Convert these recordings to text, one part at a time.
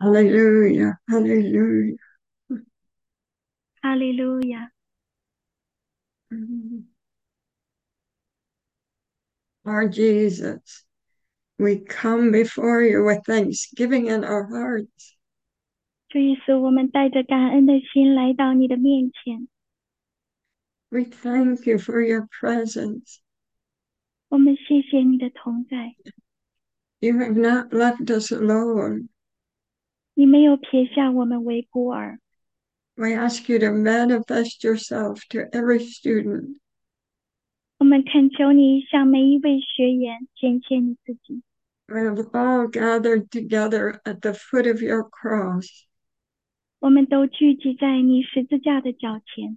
Hallelujah, hallelujah. 哈利路亚， Mhm. Lord Jesus, we come before you with thanksgiving in our hearts. 主耶稣，我们带着感恩的心来到你的面前， We thank you for your presence. 我们谢谢你的同在， You have not left us alone. 你没有撇下我们为孤儿。 We ask you to manifest yourself to every student. 我们恳求你向每一位学员显现你自己。 We have all gathered together at the foot of your cross. 我们都聚集在你十字架的脚前。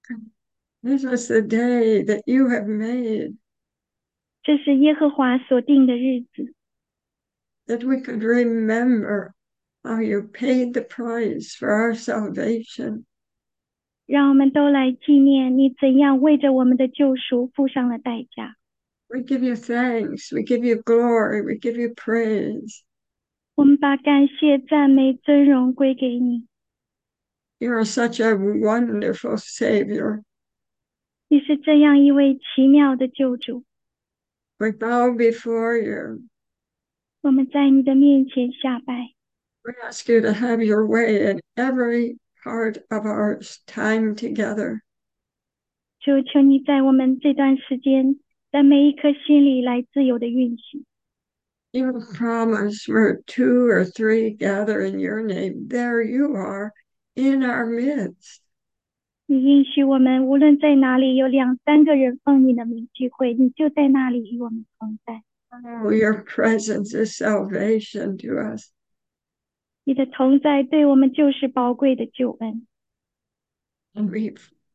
This is the day that you have made, 这是耶和华所定的日子， that we could remember how you paid the price for our salvation. 让我们都来纪念你怎样为着我们的救赎付上了代价。 We give you thanks, we give you glory, we give you praise. 我们把感谢、赞美、尊荣归给你。 You are such a wonderful Savior. 你是这样一位奇妙的救主。 We bow before you. 我们在你的面前下拜， We ask you to have your way in every part of our time together. 求你在我们这段时间，在每一颗心里来自由的运行。 You promise where two or three gather in your name, there you are in our midst. 你允许我们无论在哪里有两三个人奉你的名聚会，你就在那里与我们同在。 Oh, your presence is salvation to us. 你的同在对我们就是宝贵的救恩。 And we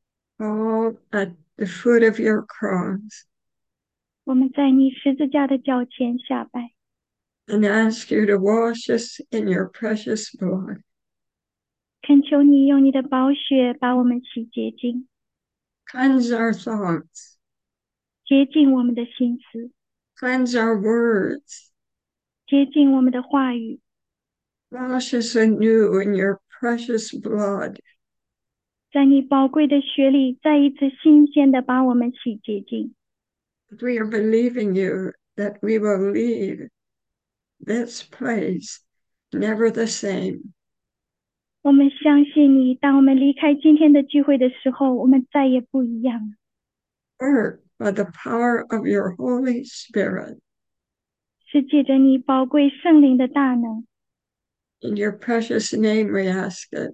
fall at the foot of your cross 我们在你十字架的脚前下拜， and ask you to wash us in your precious blood. 恳求你用你的宝血把我们洗洁净， Cleanse our thoughts, 洁净我们的心思， cleanse our words, 洁净我们的话语， wash us anew in your precious blood. 在你宝贵的血里再一次新鲜的把我们洗洁净。 We are believing you that we will leave this place never the same. 我们相信你，当我们离开今天的聚会的时候，我们再也不一样了。 Work by the power of your Holy Spirit. 是借着你宝贵圣灵的大能， In your precious name we ask it.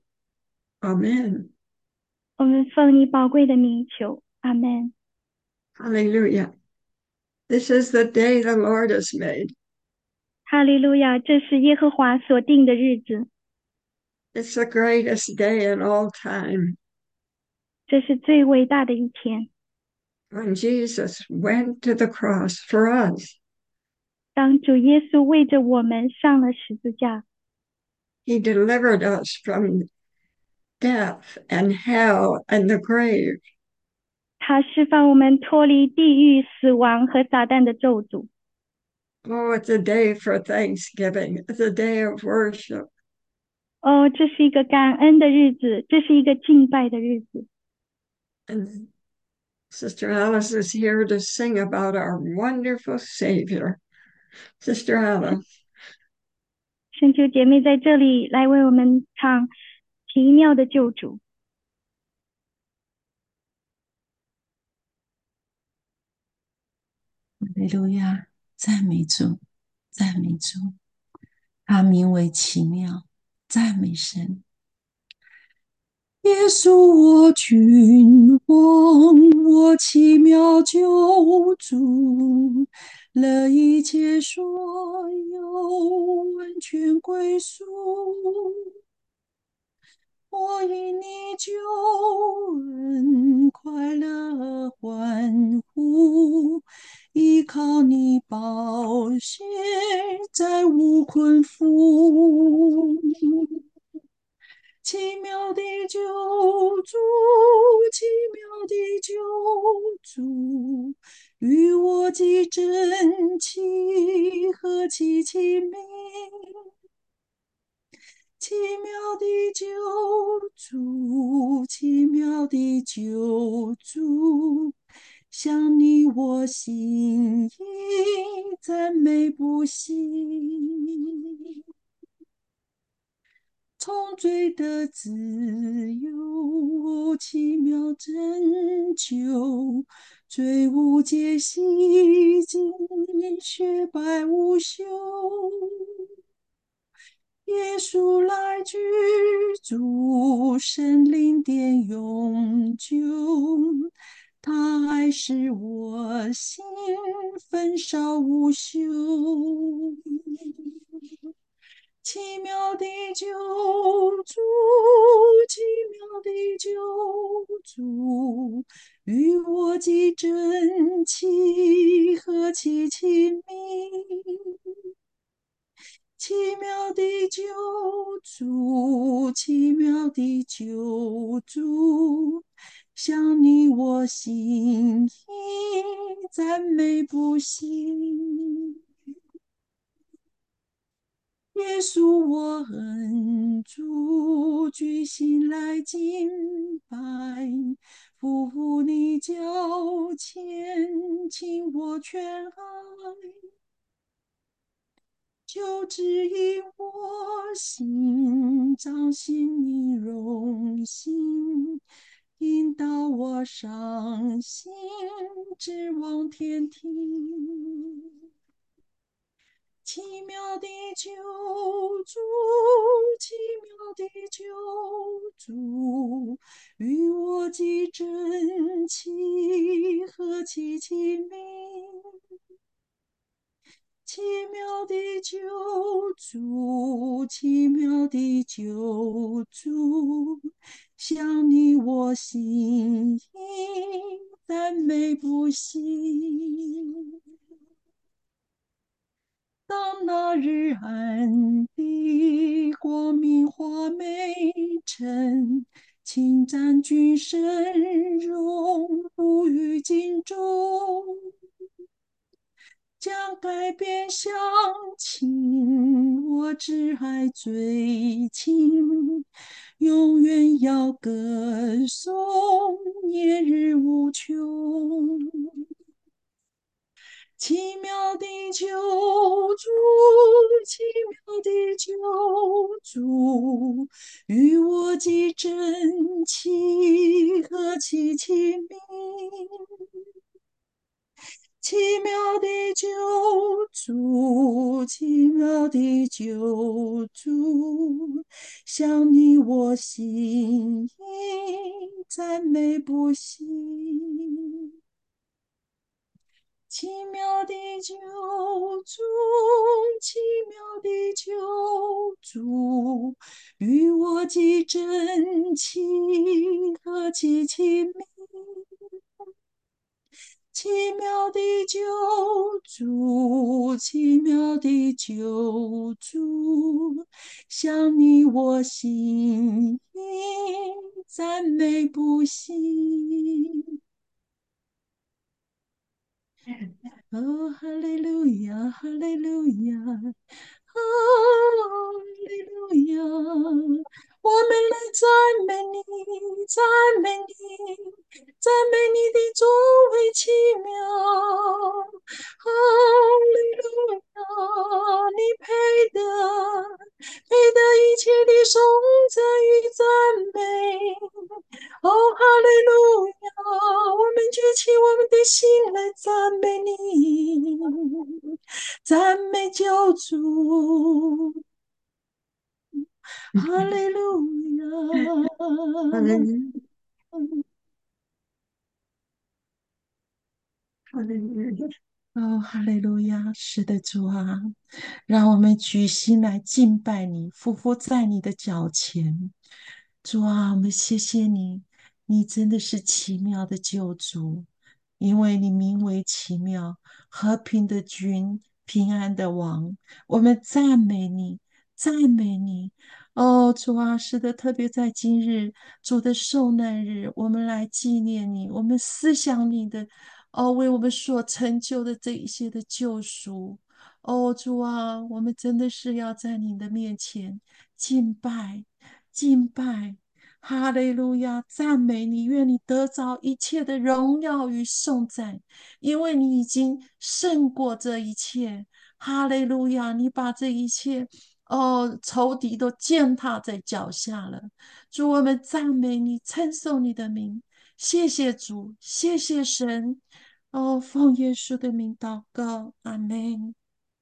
Amen. 我们奉你宝贵的名求，阿门。 Hallelujah. This is the day the Lord has made. 哈利路亚！这是耶和华所定的日子， It's the greatest day in all time. 这是最伟大的一天。 When Jesus went to the cross for us, 当主耶稣为着我们上了十字架， he delivered us from death and hell and the grave. 他释放我们脱离地狱、死亡和撒旦的咒诅。 Oh, it's a day for thanksgiving. It's a day of worship. 哦，这是一个感恩的日子，这是一个敬拜的日子。 And Sister Alice is here to sing about our wonderful Savior. Sister Alice. 圣秋姐妹在这里来为我们唱奇妙的救主。 哈利路亚，赞美主，赞美主，他名为奇妙，赞美神。耶稣，我君王，我奇妙救主，了一切所有完全归属。我因你救恩快乐欢呼，依靠你宝血再无困苦。奇妙的救主，奇妙的救主，与我的真情何其亲密。 奇妙的救主，奇妙的救主，想你我心意赞美不息。从罪的自由，奇妙拯救，罪无界洗净，雪白无羞。耶稣来居住，神灵殿永久，他爱使我心焚烧无休。奇妙的救主，奇妙的救主，与我既真契，何其亲密！奇妙的救主，奇妙的救主，想你我心意赞美不息。耶稣我恩主，举心来敬拜，匍匐你脚前，倾我全爱，就指引我心，彰显你荣心，引导我上行，直往天庭。奇妙的救主，奇妙的救主，与我既真契，何其亲密！奇妙的救主，奇妙的救主，想你我心意赞美不息。当那日安的光明华美晨，侵占君神荣，不于尽中，将改变乡亲，我只爱最亲，永远要歌颂，年日无穷。奇妙的救主，奇妙的救主，与我既真契，何其亲密！奇妙的救主，奇妙的救主，想你我心意赞美不息。奇妙的救主，奇妙的救主，与我既真契，何其亲密！奇妙的救主，奇妙的救主，想你我心意赞美不息。哦，哈利路亚，哈利路亚，哈利路亚！我们来赞美你，赞美你，赞美你的作为奇妙。哈利路亚，你配得一切的颂赞与赞美。哦，哈利路亚！我们举起我们的心来赞美你，赞美救主。哈利路哈亚！ 利哈利路亚， 哦，哈利路亚！是的，主啊，让我们举心来敬拜你，匍匐在你的脚前。主啊，我们谢谢你，你真的是奇妙的救主，因为你名为奇妙，和平的君，平安的王。我们赞美你，赞美你。哦，主啊，是的，特别在今日主的受难日，我们来纪念你，我们思想你的，为我们所成就的这一些的救赎。 哦，主啊，我们真的是要在你的面前敬拜，敬拜。哈利路亚，赞美你，愿你得着一切的荣耀与颂赞，因为你已经胜过这一切。哈利路亚，你把这一切仇敌都践踏在脚下了。主，我们赞美你，称颂你的名。谢谢主，谢谢神。哦，奉耶稣的名祷告，阿门。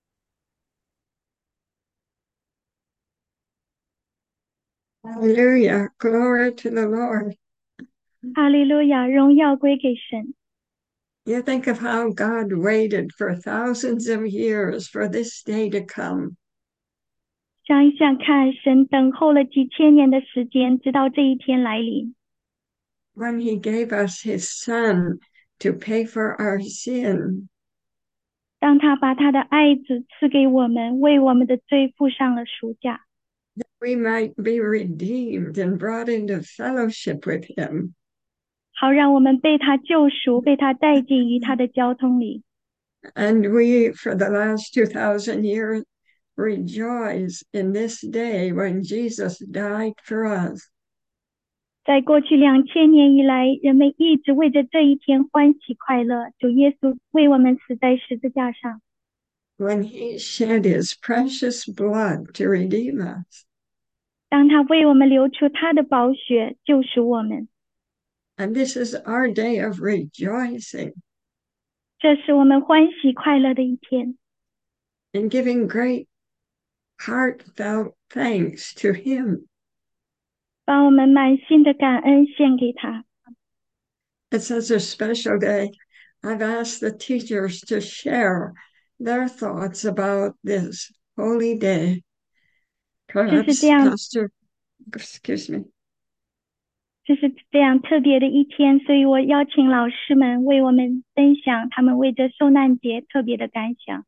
Hallelujah. Glory to the Lord. 哈利路亚，荣耀归给神。 You think of how God waited for thousands of years for this day to come. 想一想看，神等候了几千年的时间，直到这一天来临。 When he gave us his son to pay for our sin. 当他把他的爱子赐给我们，为我们的罪付上了赎价， We might be redeemed and brought into fellowship with him. 好让我们被他救赎，被他带进于他的交通里。 And we, for the last 2,000 years, rejoice in this day when Jesus died for us. 在过去2000年以来，人们一直为着这一天欢喜快乐。主耶稣为我们死在十字架上， When he shed his precious blood to redeem us. 当他为我们流出他的宝血，救赎我们。 And this is our day of rejoicing. 这是我们欢喜快乐的一天， And giving great heartfelt thanks to him. 把我们满心的感恩献给他。 It's such a special day. I've asked the teachers to share their thoughts about this holy day. 这是这 Perhaps 样 Pastor, excuse me. 这是这样特别的一天，所以我邀请老师们为我们分享他们为这受难节特别的感想。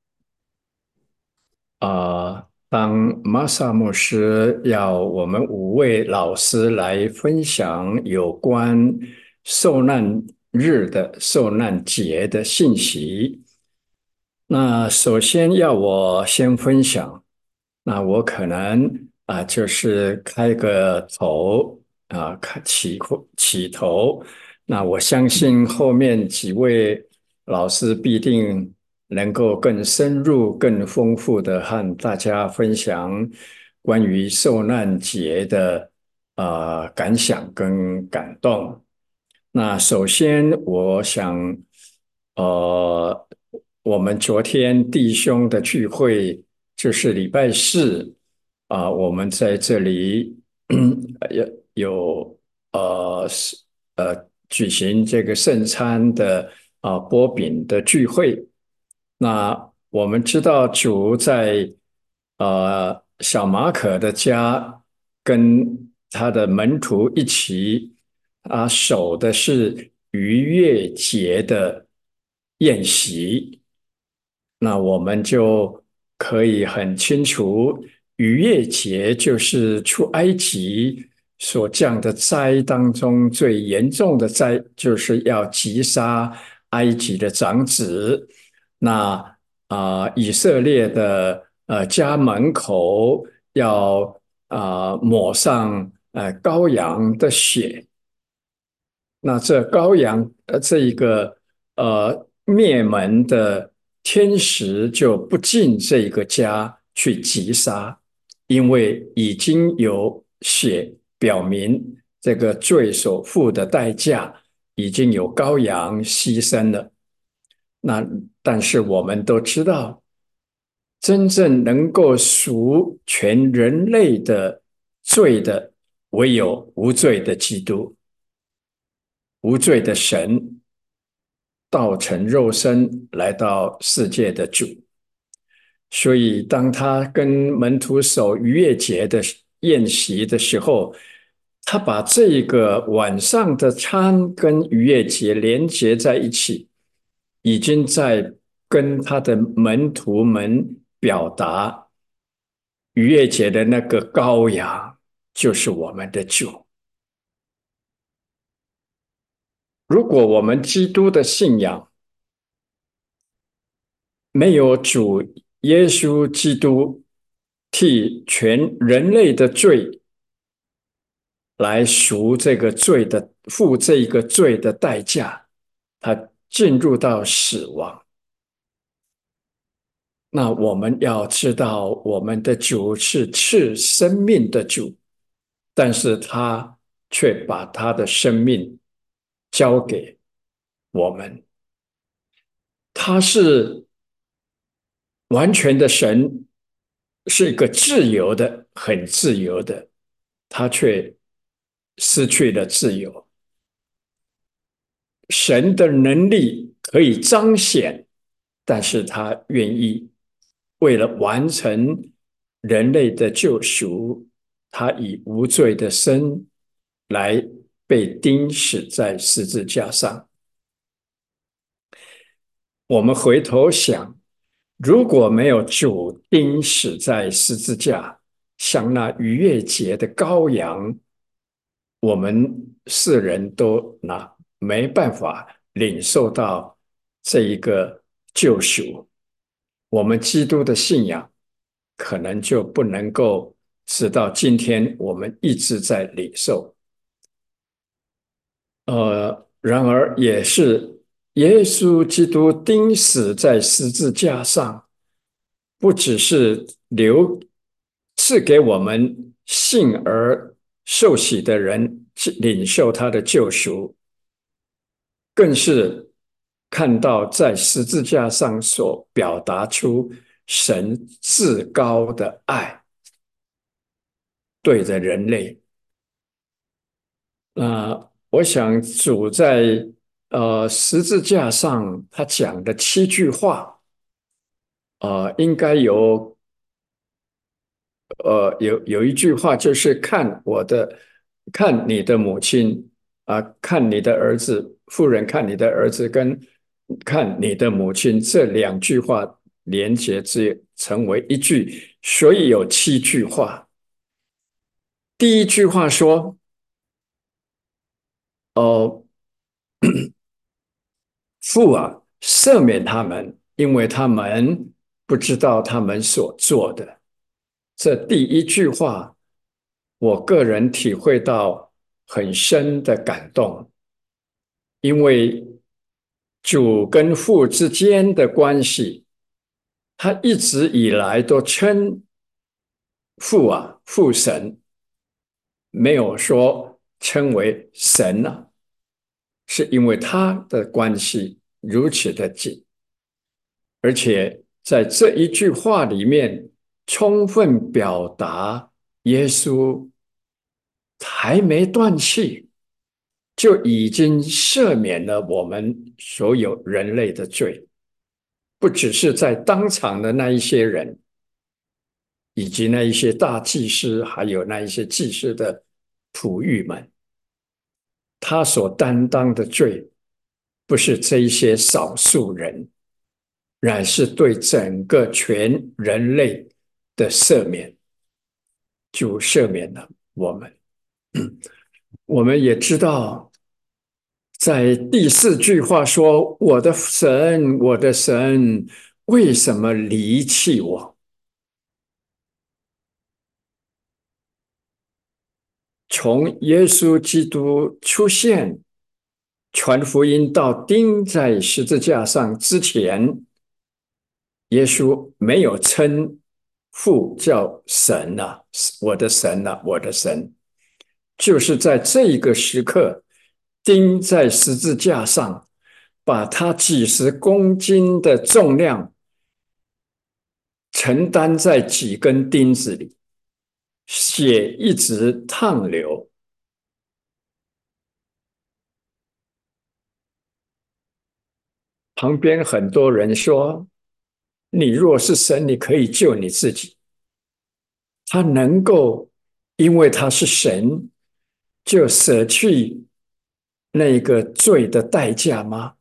当玛萨牧师要我们5位老师来分享有关受难日的受难节的信息。那首先要我先分享，那我可能就是开个头起头。那我相信后面几位老师必定能够更深入、更丰富的和大家分享关于受难节的感想跟感动。那首先，我想，我们昨天弟兄的聚会就是礼拜四我们在这里有举行这个圣餐的擘饼的聚会。那我们知道主在小马可的家跟他的门徒一起守的是逾越节的宴席。那我们就可以很清楚，逾越节就是出埃及所降的灾当中最严重的灾，就是要击杀埃及的长子。那以色列的家门口要抹上羔羊的血。那这羔羊这一个灭门的天使就不进这个家去击杀，因为已经有血表明这个罪所付的代价已经有羔羊牺牲了。那但是我们都知道，真正能够赎全人类的罪的，唯有无罪的基督。无罪的神道成肉身来到世界的主，所以当他跟门徒守逾越节的宴席的时候，他把这个晚上的餐跟逾越节连结在一起，已经在跟他的门徒们表达逾越节的那个羔羊就是我们的主。如果我们基督的信仰没有主耶稣基督替全人类的罪来赎这个罪的，付这一个罪的代价，他进入到死亡。那我们要知道，我们的主是赐生命的主，但是他却把他的生命交给我们。他是完全的神，是一个自由的，很自由的，他却失去了自由。神的能力可以彰显，但是他愿意为了完成人类的救赎，他以无罪的身来被钉死在十字架上。我们回头想，如果没有主钉死在十字架，像那逾越节的羔羊，我们世人都没办法领受到这一个救赎，我们基督的信仰可能就不能够直到今天我们一直在领受。然而也是耶稣基督钉死在十字架上，不只是赐给我们信而受洗的人领受他的救赎，更是看到在十字架上所表达出神至高的爱对着人类。我想主在十字架上他讲的7句话，应该有一句话就是看你的母亲看你的儿子，妇人看你的儿子跟看你的母亲，这2句话连结成为一句，所以有7句话。第一句话说，父啊，赦免他们，因为他们不知道他们所做的。这第一句话，我个人体会到很深的感动，因为主跟父之间的关系，他一直以来都称父啊，父神，没有说称为神啊，是因为他的关系如此的紧，而且在这一句话里面，充分表达耶稣还没断气，就已经赦免了我们所有人类的罪，不只是在当场的那一些人，以及那一些大祭司，还有那一些祭司的仆役们，他所担当的罪，不是这一些少数人，乃是对整个全人类的赦免，就赦免了我们。我们也知道，在第4句话说：“我的神，我的神，为什么离弃我？”从耶稣基督出现、传福音到钉在十字架上之前，耶稣没有称父叫神啊，我的神啊，我的神。就是在这一个时刻，钉在十字架上，把他几十公斤的重量承担在几根钉子里，血一直淌流。旁边很多人说，你若是神，你可以救你自己。他能够因为他是神，就舍去那个罪的代价吗？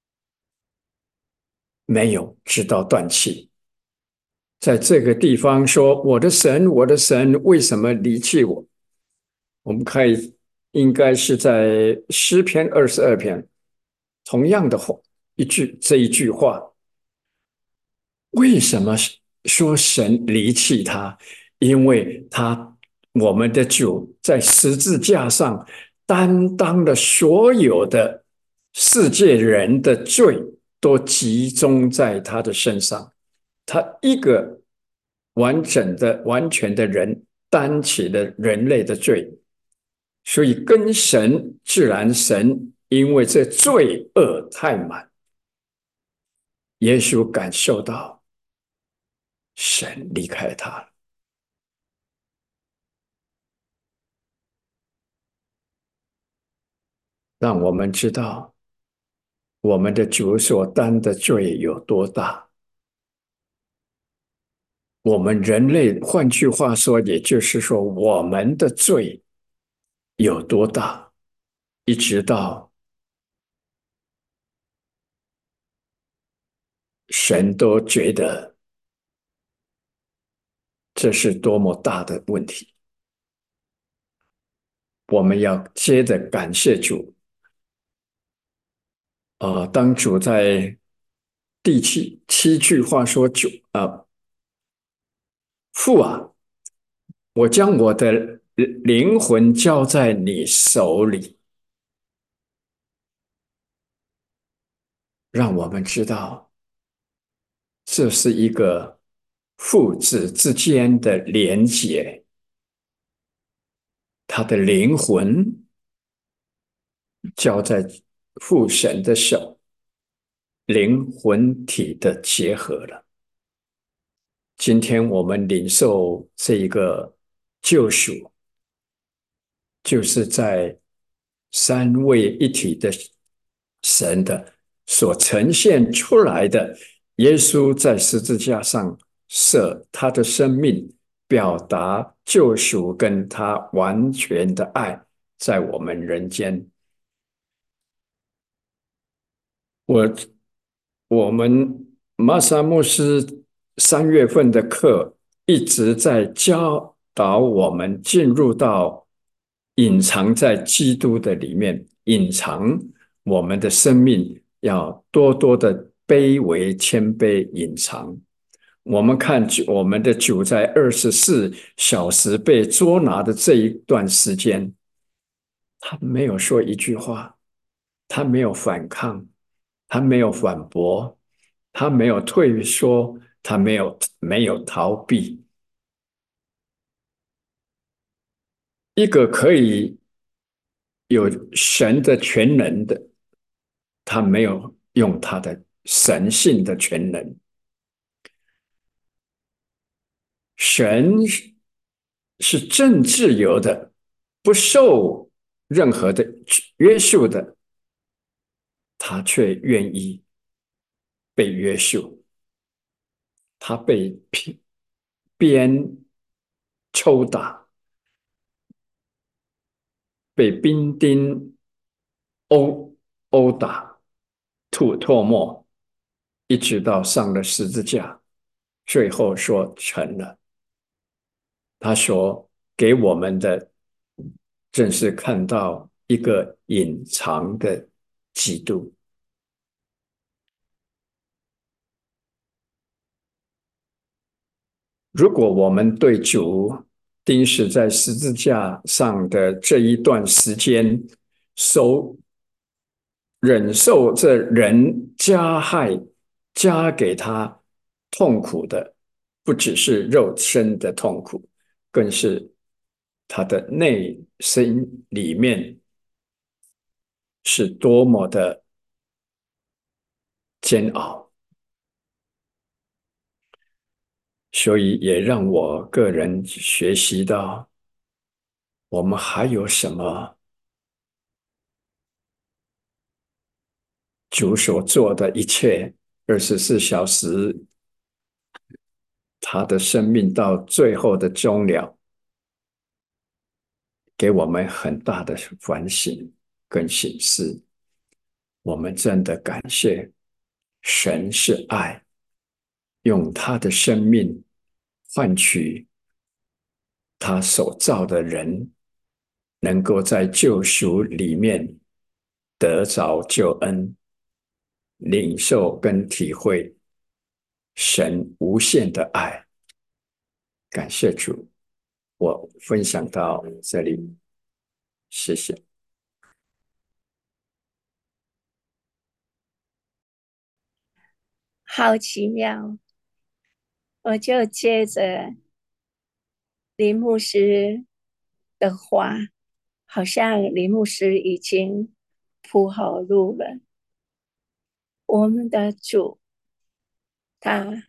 没有，直到断气。在这个地方说：“我的神，我的神，为什么离弃我？”我们看，应该是在诗篇22篇，同样的这一句话：为什么说神离弃他，因为我们的主在十字架上担当了所有的世界人的罪，都集中在他的身上。他一个完整的、完全的人，担起了人类的罪，所以跟神自然神因为这罪恶太满，耶稣感受到神离开他了。让我们知道我们的主所担的罪有多大。我们人类，换句话说，也就是说，我们的罪有多大，一直到神都觉得这是多么大的问题。我们要接着感谢主。当主在第七句话说：主父啊，我将我的灵魂交在你手里，让我们知道这是一个父子之间的连结。他的灵魂交在父神的手，灵魂体的结合了。今天我们领受这一个救赎，就是在三位一体的神的所呈现出来的。耶稣在十字架上舍他的生命，表达救赎跟他完全的爱在我们人间。我们玛莎牧师3月份的课一直在教导我们进入到隐藏在基督的里面，隐藏我们的生命，要多多的卑微谦卑隐藏。我们看我们的主在24小时被捉拿的这一段时间，他没有说一句话，他没有反抗，他没有反驳，他没有退缩，他没有逃避。一个可以有神的全能的，他没有用他的神性的全能。神是正自由的，不受任何的约束的，他却愿意被约束。他被鞭抽打，被兵丁殴打，吐唾沫，一直到上了十字架，最后说成了。他所给我们的，正是看到一个隐藏的基督。如果我们对主钉死在十字架上的这一段时间，忍受这人加害加给他痛苦的，不只是肉身的痛苦，更是他的内心里面是多么的煎熬。所以也让我个人学习到，我们还有什么主所做的一切24小时，他的生命到最后的终了，给我们很大的反省跟省思。我们真的感谢神是爱，用他的生命换取他所造的人，能够在救赎里面得着救恩，领受跟体会神无限的爱。感谢主，我分享到这里，谢谢。 好奇妙，我就接着林牧师的话，好像林牧师已经铺好路了。我们的主，他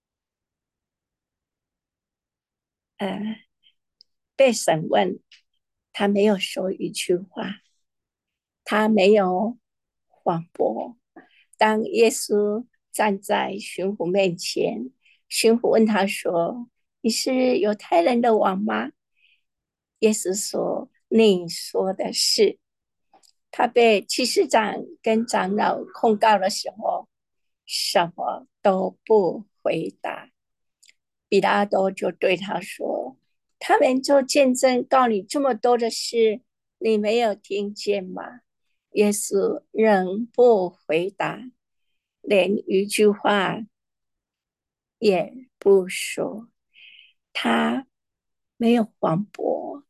被审问，他没有说一句话，他没有谎驳。当耶稣站在巡抚面前，巡抚问他说：你是犹太人的王吗？耶稣说：你说的是。他被祭司长跟长老控告的时候，什么都不回答。比拉多就对他说：他们做见证告你这么多的事，你没有听见吗？耶稣仍不回答，连一句话也不说。他没有谎驳。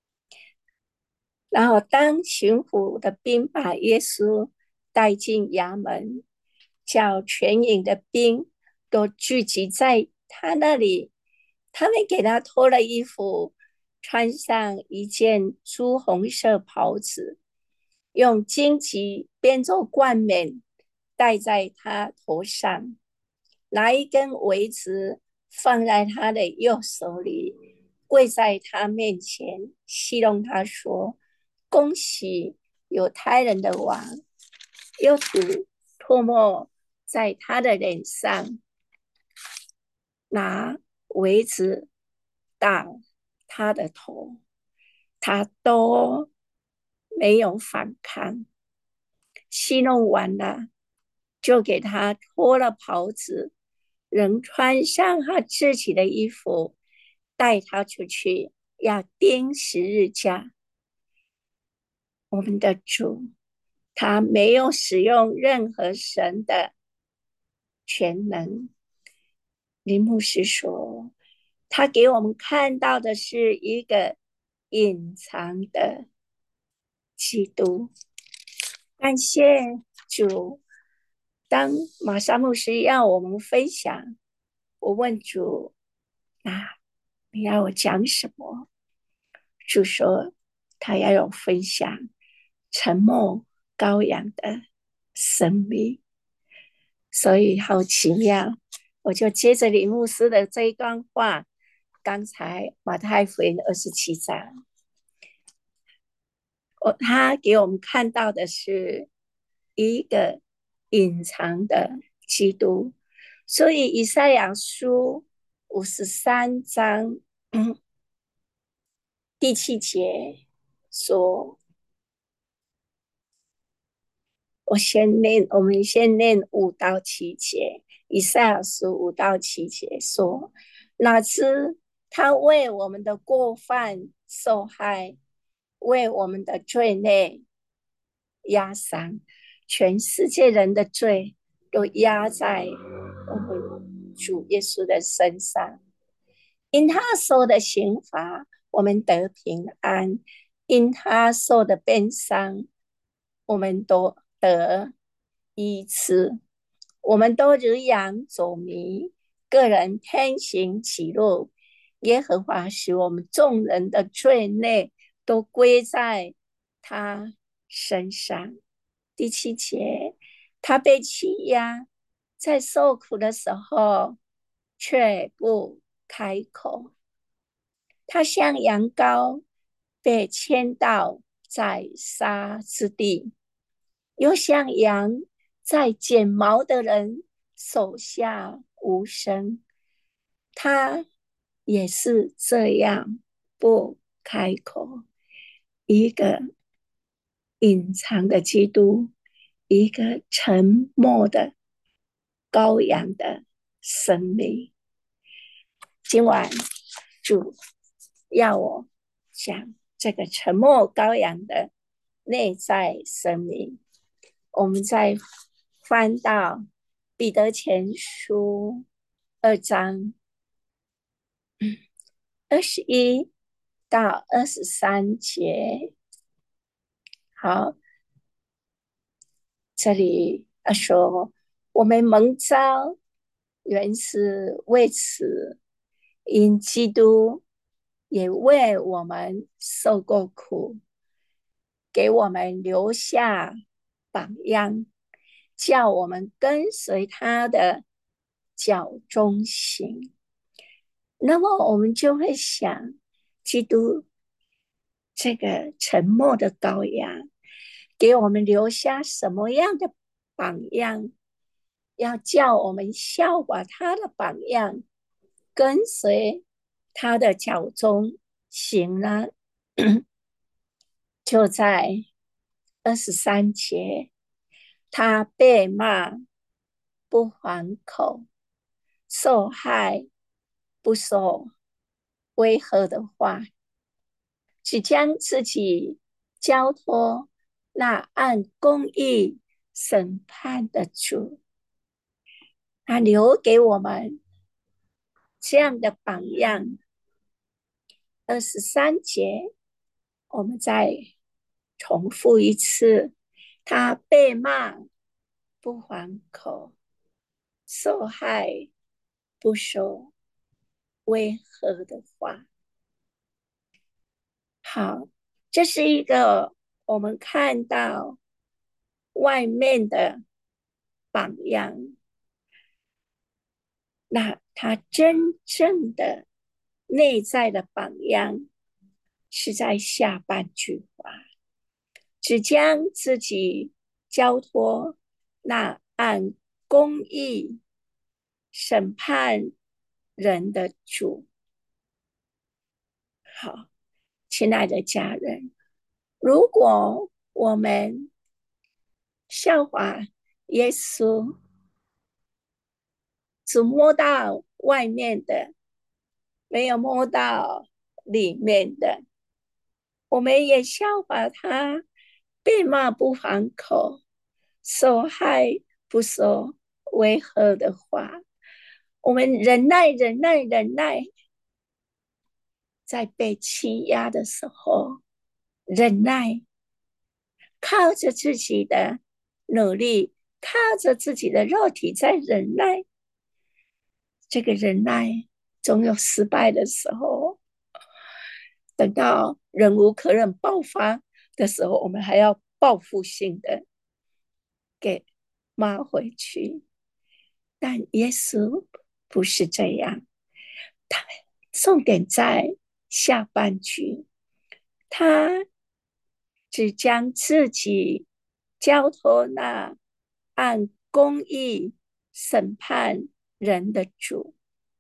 然后当巡抚的兵把耶稣带进衙门，叫全营的兵都聚集在他那里，他们给他脱了衣服，穿上一件朱红色袍子，用荆棘编做冠冕戴在他头上，拿一根苇子放在他的右手里，跪在他面前，戏弄他说：恭喜犹太人的王！又唾沫在他的脸上，拿苇子打他的头，他都没有反抗。戏弄完了，就给他脱了袍子，仍穿上他自己的衣服，带他出去，要钉十字架。我们的主，他没有使用任何神的全能。林牧师说，他给我们看到的是一个隐藏的基督。感谢主。当马沙牧师要我们分享，我问主：你要我讲什么？主说他要有分享沉默羔羊的生命，所以好奇妙。我就接着李牧师的这一段话，刚才马太福音27章，他给我们看到的是一个隐藏的基督。所以以赛亚书53章第7节说，我们先念5到7节。以赛亚书5到7节说，哪知他为我们的过犯受害，为我们的罪孽压伤，全世界人的罪都压在我们主耶稣的身上。因他受的刑罚，我们得平安；因他受的鞭伤，我们都得医治。我们都如羊走迷，个人偏行己路。耶和华使我们众人的罪孽都归在他身上。第7节，他被欺压，在受苦的时候却不开口。他像羊羔被牵到宰杀之地，又像羊在剪毛的人手下无声。他也是这样不开口。一个隐藏的基督，一个沉默的羔羊的生命。今晚主要我讲这个沉默羔羊的内在生命。我们再翻到彼得前书 2章21到23节。好，这里说，我们蒙召原是为此，因基督也为我们受过苦，给我们留下榜样，叫我们跟随他的脚中行。那么我们就会想，基督这个沉默的羔羊给我们留下什么样的榜样，要叫我们效法他的榜样，跟随他的脚中行呢？就在23节，他被骂不还口，受害不说威吓的话，只将自己交托那按公义审判的主。他留给我们这样的榜样。23节，我们再重复一次，他被骂不还口，受害不说威吓的话。好，这是一个我们看到外面的榜样，那他真正的内在的榜样是在下半句话，只将自己交托那按公义审判人的主。好，亲爱的家人，如果我们效法耶稣，只摸到外面的，没有摸到里面的，我们也效法他，被骂不还口，受害不说威吓的话，我们忍耐忍耐忍耐，在被欺压的时候忍耐，靠着自己的努力，靠着自己的肉体在忍耐。这个忍耐总有失败的时候，等到忍无可忍爆发的时候，我们还要报复性的给骂回去。但耶稣不是这样，他重点在下半句，他只将自己交托那按公义审判人的主。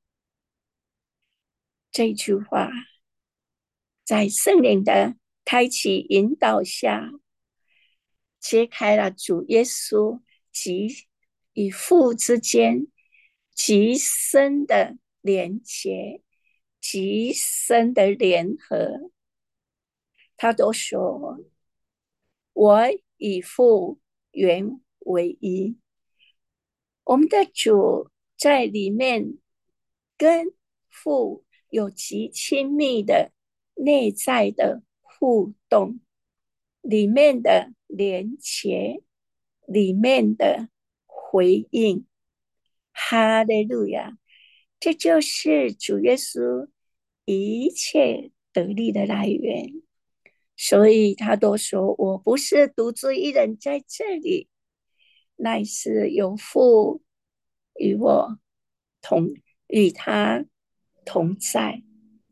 这句话在圣灵的开启引导下，揭开了主耶稣及与父之间极深的连结，极深的联合。他都说，我与父原为一。我们的主在里面跟父有极亲密的内在的互动，里面的连结，里面的回应。哈利路亚！这就是主耶稣一切得力的来源。所以他都说，我不是独自一人在这里，乃是有父与我与他同在。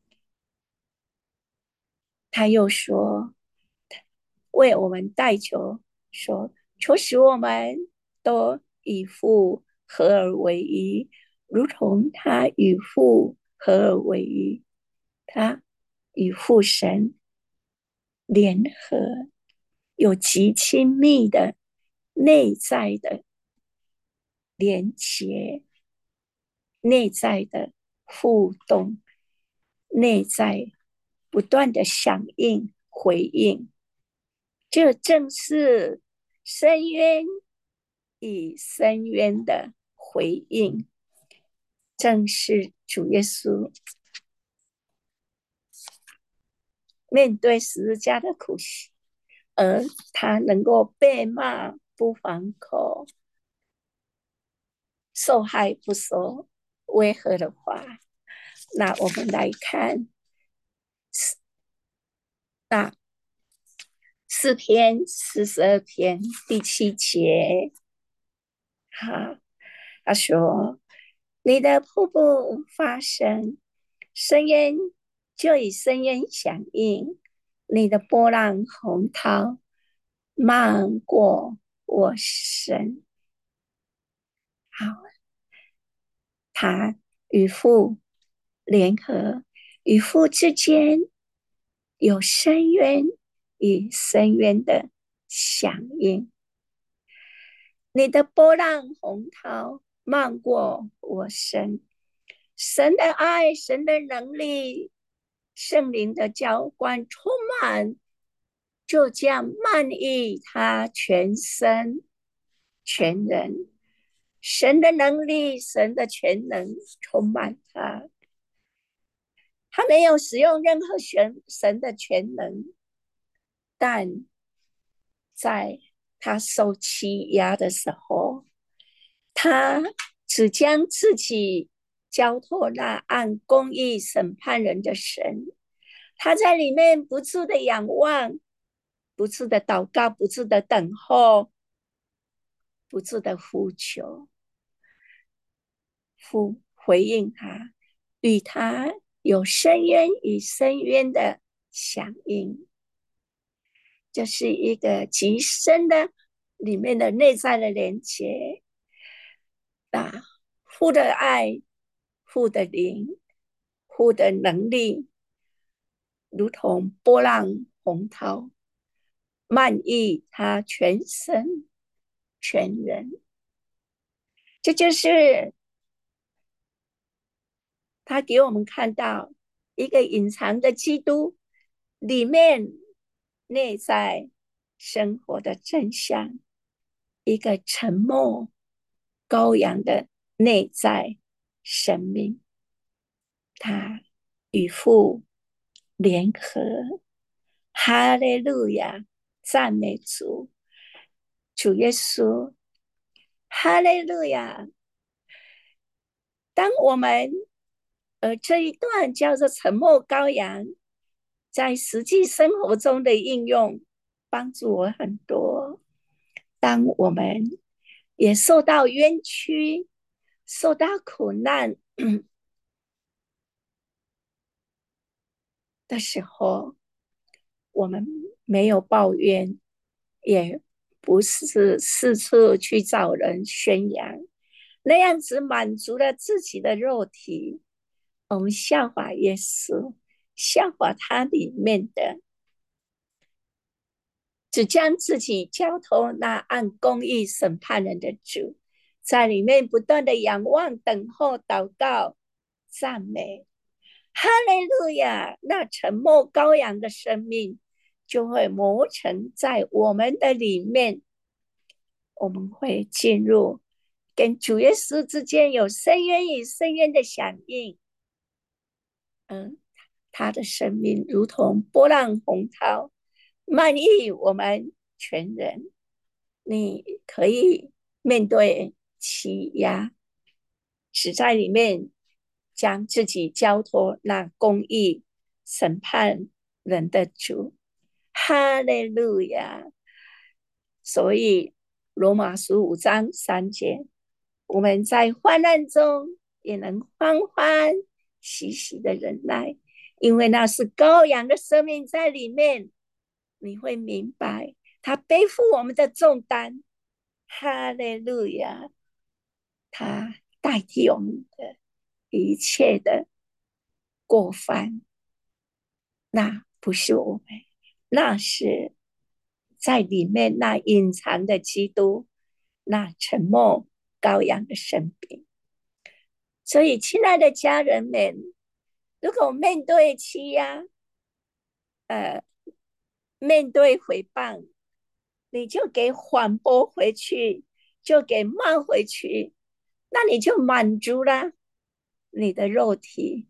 他又说，为我们代求，说求使我们都与父合而为一，如同他与父合而为一。他与父神联合，有极亲密的内在的连结，内在的互动，内在不断的响应回应。这正是深渊与深渊的回应。 正是主耶稣面对十字架的苦刑，而他能够被骂不还口，受害不说威吓的话。那我们来看那诗篇42篇第7节，他说：“你的瀑布发声，深渊就以深渊响应；你的波浪洪涛漫过我身。”好，他与父联合，与父之间有深渊与深渊的响应。你的波浪洪涛漫过我身，神的爱，神的能力，圣灵的浇灌充满，就这样漫溢他全身全人。神的能力，神的全能充满他，他没有使用任何神的全能，但在他受欺压的时候，他只将自己交托那按公义审判人的神。他在里面不住的仰望，不住的祷告，不住的等候，不住的呼求，父回应他，与他有深渊与深渊的响应。这是一个极深的里面的内在的连接。父的爱，父的灵，父的能力，如同波浪洪涛，漫溢他全身全人。这就是他给我们看到一个隐藏的基督里面内在生活的真相，一个沉默羔羊的内在生命。他与父联合，哈利路亚，赞美主，主耶稣，哈利路亚。当我们这一段叫做沉默羔羊，在实际生活中的应用帮助我很多。当我们也受到冤屈，受到苦难的时候，我们没有抱怨，也不是四处去找人宣扬，那样子满足了自己的肉体。我们效法耶稣，效法他里面的，只将自己交托那按公义审判人的主，在里面不断的仰望、等候、祷告、赞美。哈利路亚！那沉默羔羊的生命就会磨成在我们的里面，我们会进入跟主耶稣之间有深渊与深渊的响应。他的生命如同波浪洪涛，漫溢我们全人。你可以面对欺压，只在里面将自己交托那公义审判人的主。哈利路亚！所以罗马书5章3节，我们在患难中也能欢欢喜喜的忍耐，因为那是羔羊的生命在里面。你会明白他背负我们的重担。哈利路亚！他代替我们的一切的过犯，那不是我们，那是在里面那隐藏的基督，那沉默羔羊的生命。所以亲爱的家人们，如果面对欺压，面对诽谤，你就给反驳回去，就给骂回去，那你就满足了。 你的肉体，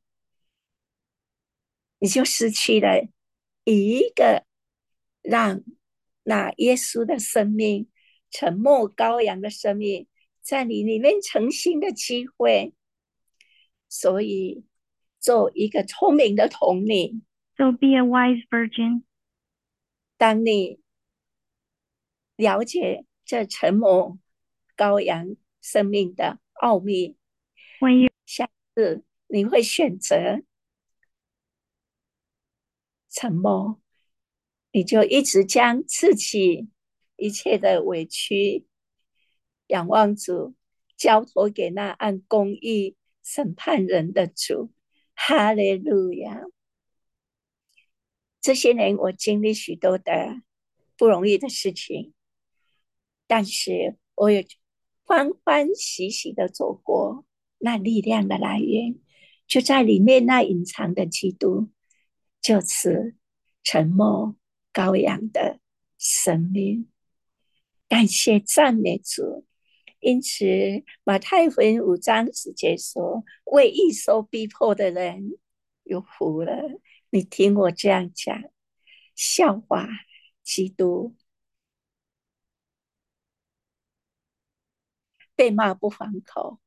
你就失去了一个让那耶稣的生命、沉默羔羊的生命在你里面成型的机会。所以做一个聪明的童女， So be a wise virgin. 当你了解这沉默羔羊生命的奥秘， When you 下次你会选择沉默，你就一直将自己一切的委屈仰望主，交托给那按公义审判人的主。哈利路亚！这些年我经历许多的不容易的事情，但是我也欢欢喜喜的走过。那力量的来源就在里面，那隐藏的基督，就此沉默羔羊的生命。感谢赞美主。因此马太福音5章10节说，为义受逼迫的人有福了。你听我这样讲，笑话基督，被骂不还口，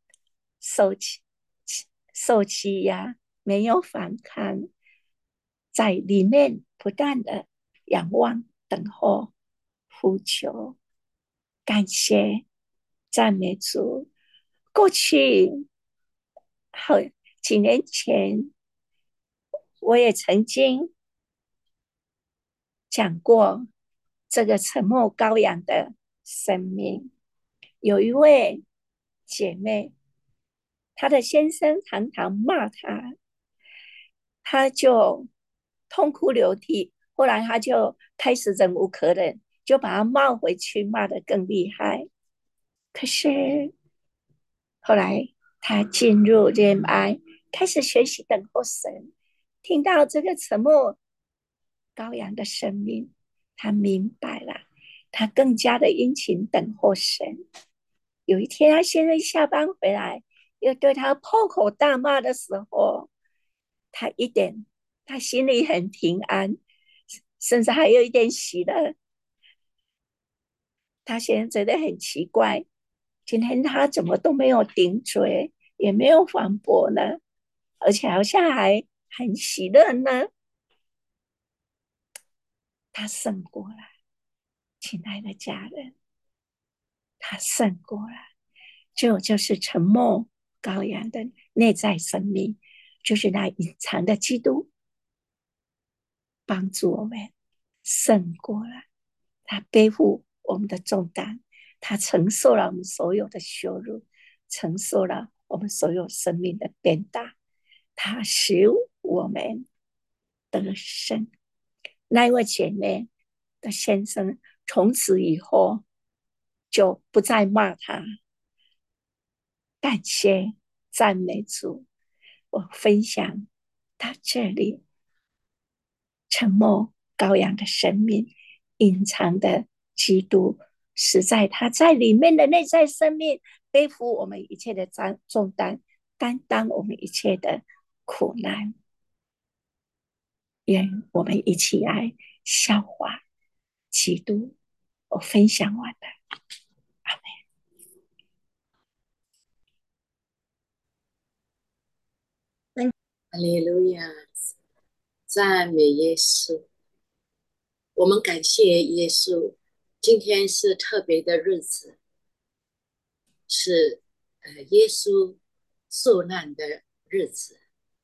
受欺压没有反抗，在里面不断的仰望等候呼求。感谢赞美主。过去好几年前我也曾经讲过这个沉默羔羊的生命。有一位姐妹，她的先生常常骂她，她就痛哭流涕，后来她就开始忍无可忍，就把她骂回去，骂得更厉害。可是后来她进入 GMI， 开始学习等候神，听到这个沉默羔羊的生命，她明白了，她更加的殷勤等候神。有一天她先生下班回来，又对她破口大骂的时候，她心里很平安，甚至还有一点喜乐。她先生觉得很奇怪，今天她怎么都没有顶嘴，也没有反驳呢，而且好像还很喜乐呢。她胜过了，亲爱的家人，她胜过了。就是沉默羔羊的内在生命，就是那隐藏的基督，帮助我们胜过了。他背负我们的重担，他承受了我们所有的羞辱，承受了我们所有生命的鞭打，他使我们得胜。那一位姐妹的先生从此以后就不再骂他。感谢赞美主。我分享到这里，沉默羔羊的生命，隐藏的基督，实在他在里面的内在生命，背负我们一切的重担，担当我们一切的苦难。愿我们一起来效法基督。我分享完了。阿们。 哈利路亚，赞美耶稣。我们感谢耶稣，今天是特别的日子，是耶稣受难的日子。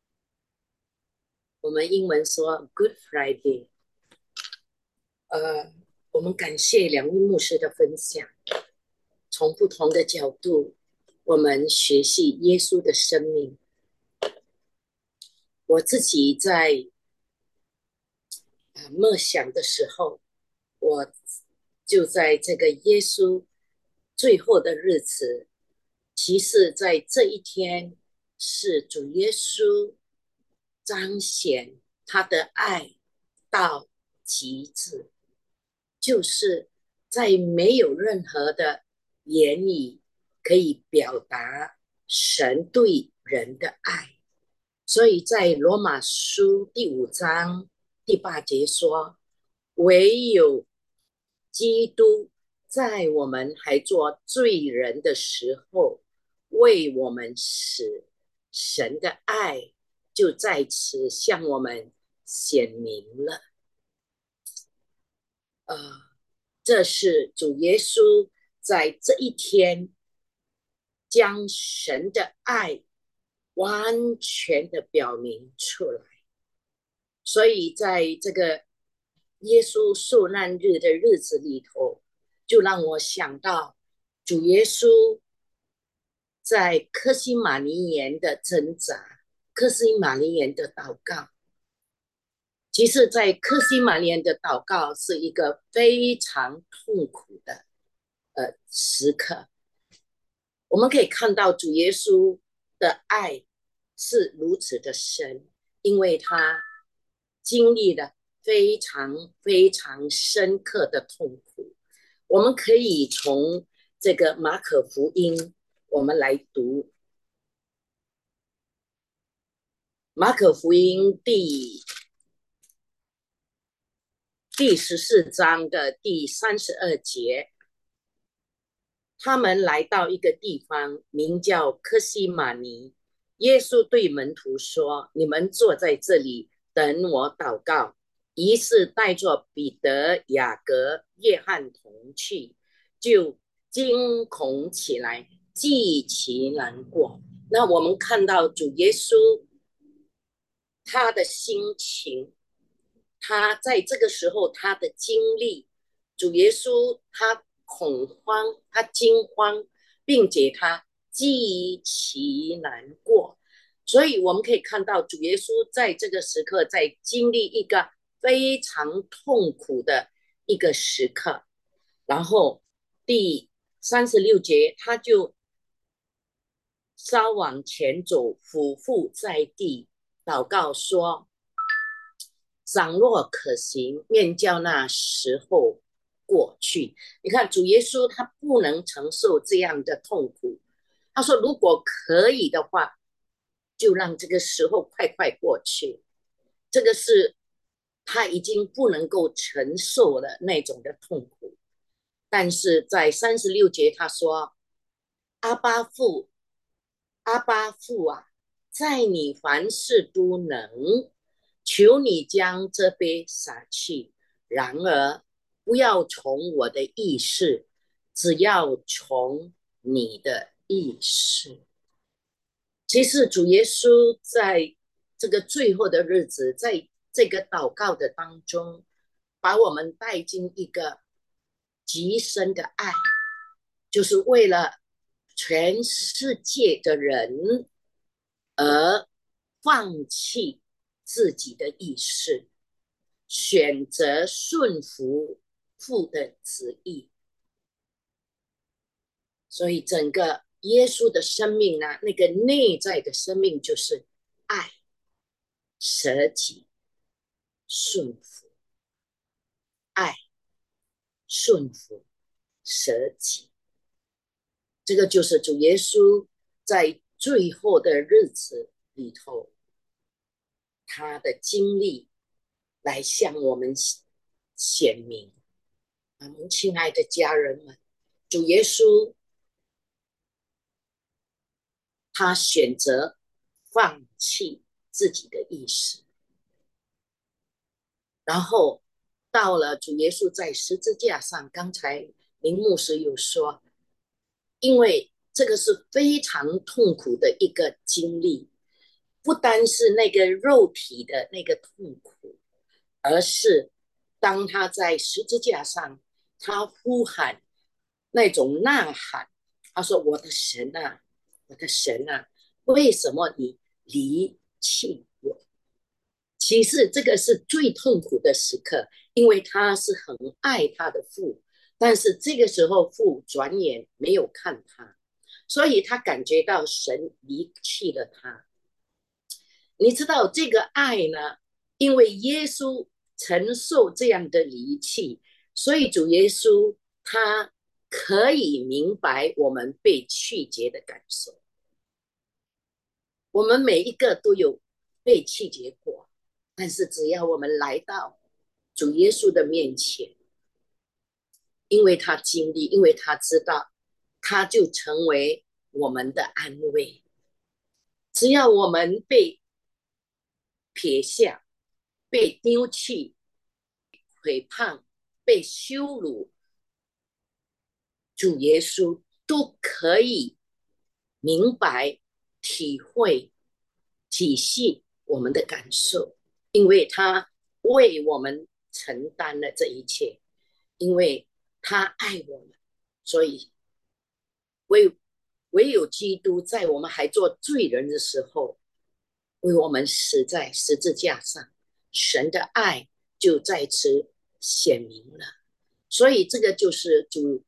我们英文说 Good Friday。我们感谢两位牧师的分享，从不同的角度，我们学习耶稣的生命。我自己在默想的时候，我就在这个耶稣最后的日子，其实在这一天是主耶稣彰显他的爱到极致，就是在没有任何的言语可以表达神对人的爱。所以在罗马书第5章第8节说，唯有基督在我们还做罪人的时候，为我们死，神的爱就在此向我们显明了。这是主耶稣在这一天将神的爱完全的表明出来。所以在这个耶稣受难日的日子里头，就让我想到主耶稣在客西马尼园的挣扎，客西马尼园的祷告。其实在客西马尼园的祷告是一个非常痛苦的时刻。我们可以看到主耶稣的爱是如此的深，因为他经历了非常非常深刻的痛苦。我们可以从这个马可福音我们来读马可福音第14章的第32节。他们来到一个地方，名叫客西马尼。耶稣对门徒说：“你们坐在这里，等我祷告。”于是带着彼得、雅各、约翰同去，就惊恐起来，极其难过。那我们看到主耶稣他的心情，他在这个时候他的经历，主耶稣他恐慌，他惊慌，并且他极其难过。所以我们可以看到主耶稣在这个时刻在经历一个非常痛苦的一个时刻。然后第36节他就稍往前走，俯伏在地祷告说：“倘若可行，愿叫那时候过去。”你看主耶稣他不能承受这样的痛苦，他说如果可以的话，就让这个时候快快过去。这个是他已经不能够承受了那种的痛苦。但是在36节他说：“阿爸父，阿爸父啊，在你凡事都能，求你将这杯洒去，然而不要从我的意识，只要从你的意识。”其实主耶稣在这个最后的日子，在这个祷告的当中，把我们带进一个极深的爱，就是为了全世界的人而放弃自己的意识，选择顺服父的旨意。所以整个耶稣的生命呢，那个内在的生命就是爱、舍己、顺服。爱、顺服、舍己，这个就是主耶稣在最后的日子里头他的经历来向我们显明。我们亲爱的家人们，主耶稣他选择放弃自己的意识，然后到了主耶稣在十字架上，刚才林牧师有说，因为这个是非常痛苦的一个经历，不单是那个肉体的那个痛苦，而是当他在十字架上，他呼喊那种呐喊，他说：“我的神啊，我的神啊，为什么你离弃我？”其实这个是最痛苦的时刻，因为他是很爱他的父，但是这个时候父转眼没有看他，所以他感觉到神离弃了他。你知道这个爱呢，因为耶稣承受这样的离弃，所以主耶稣他可以明白我们被拒绝的感受。 我们每一个都有被弃绝过，但是只要我们来到主耶稣的面前，因为他经历，因为他知道，他就成为我们的安慰。只要我们被撇下，被丢弃，毁谤，被羞辱，主耶稣都可以明白、体会、体恤我们的感受，因为他为我们承担了这一切，因为他爱我们，所以唯有基督在我们还做罪人的时候，为我们死在十字架上，神的爱就在此显明了。所以这个就是主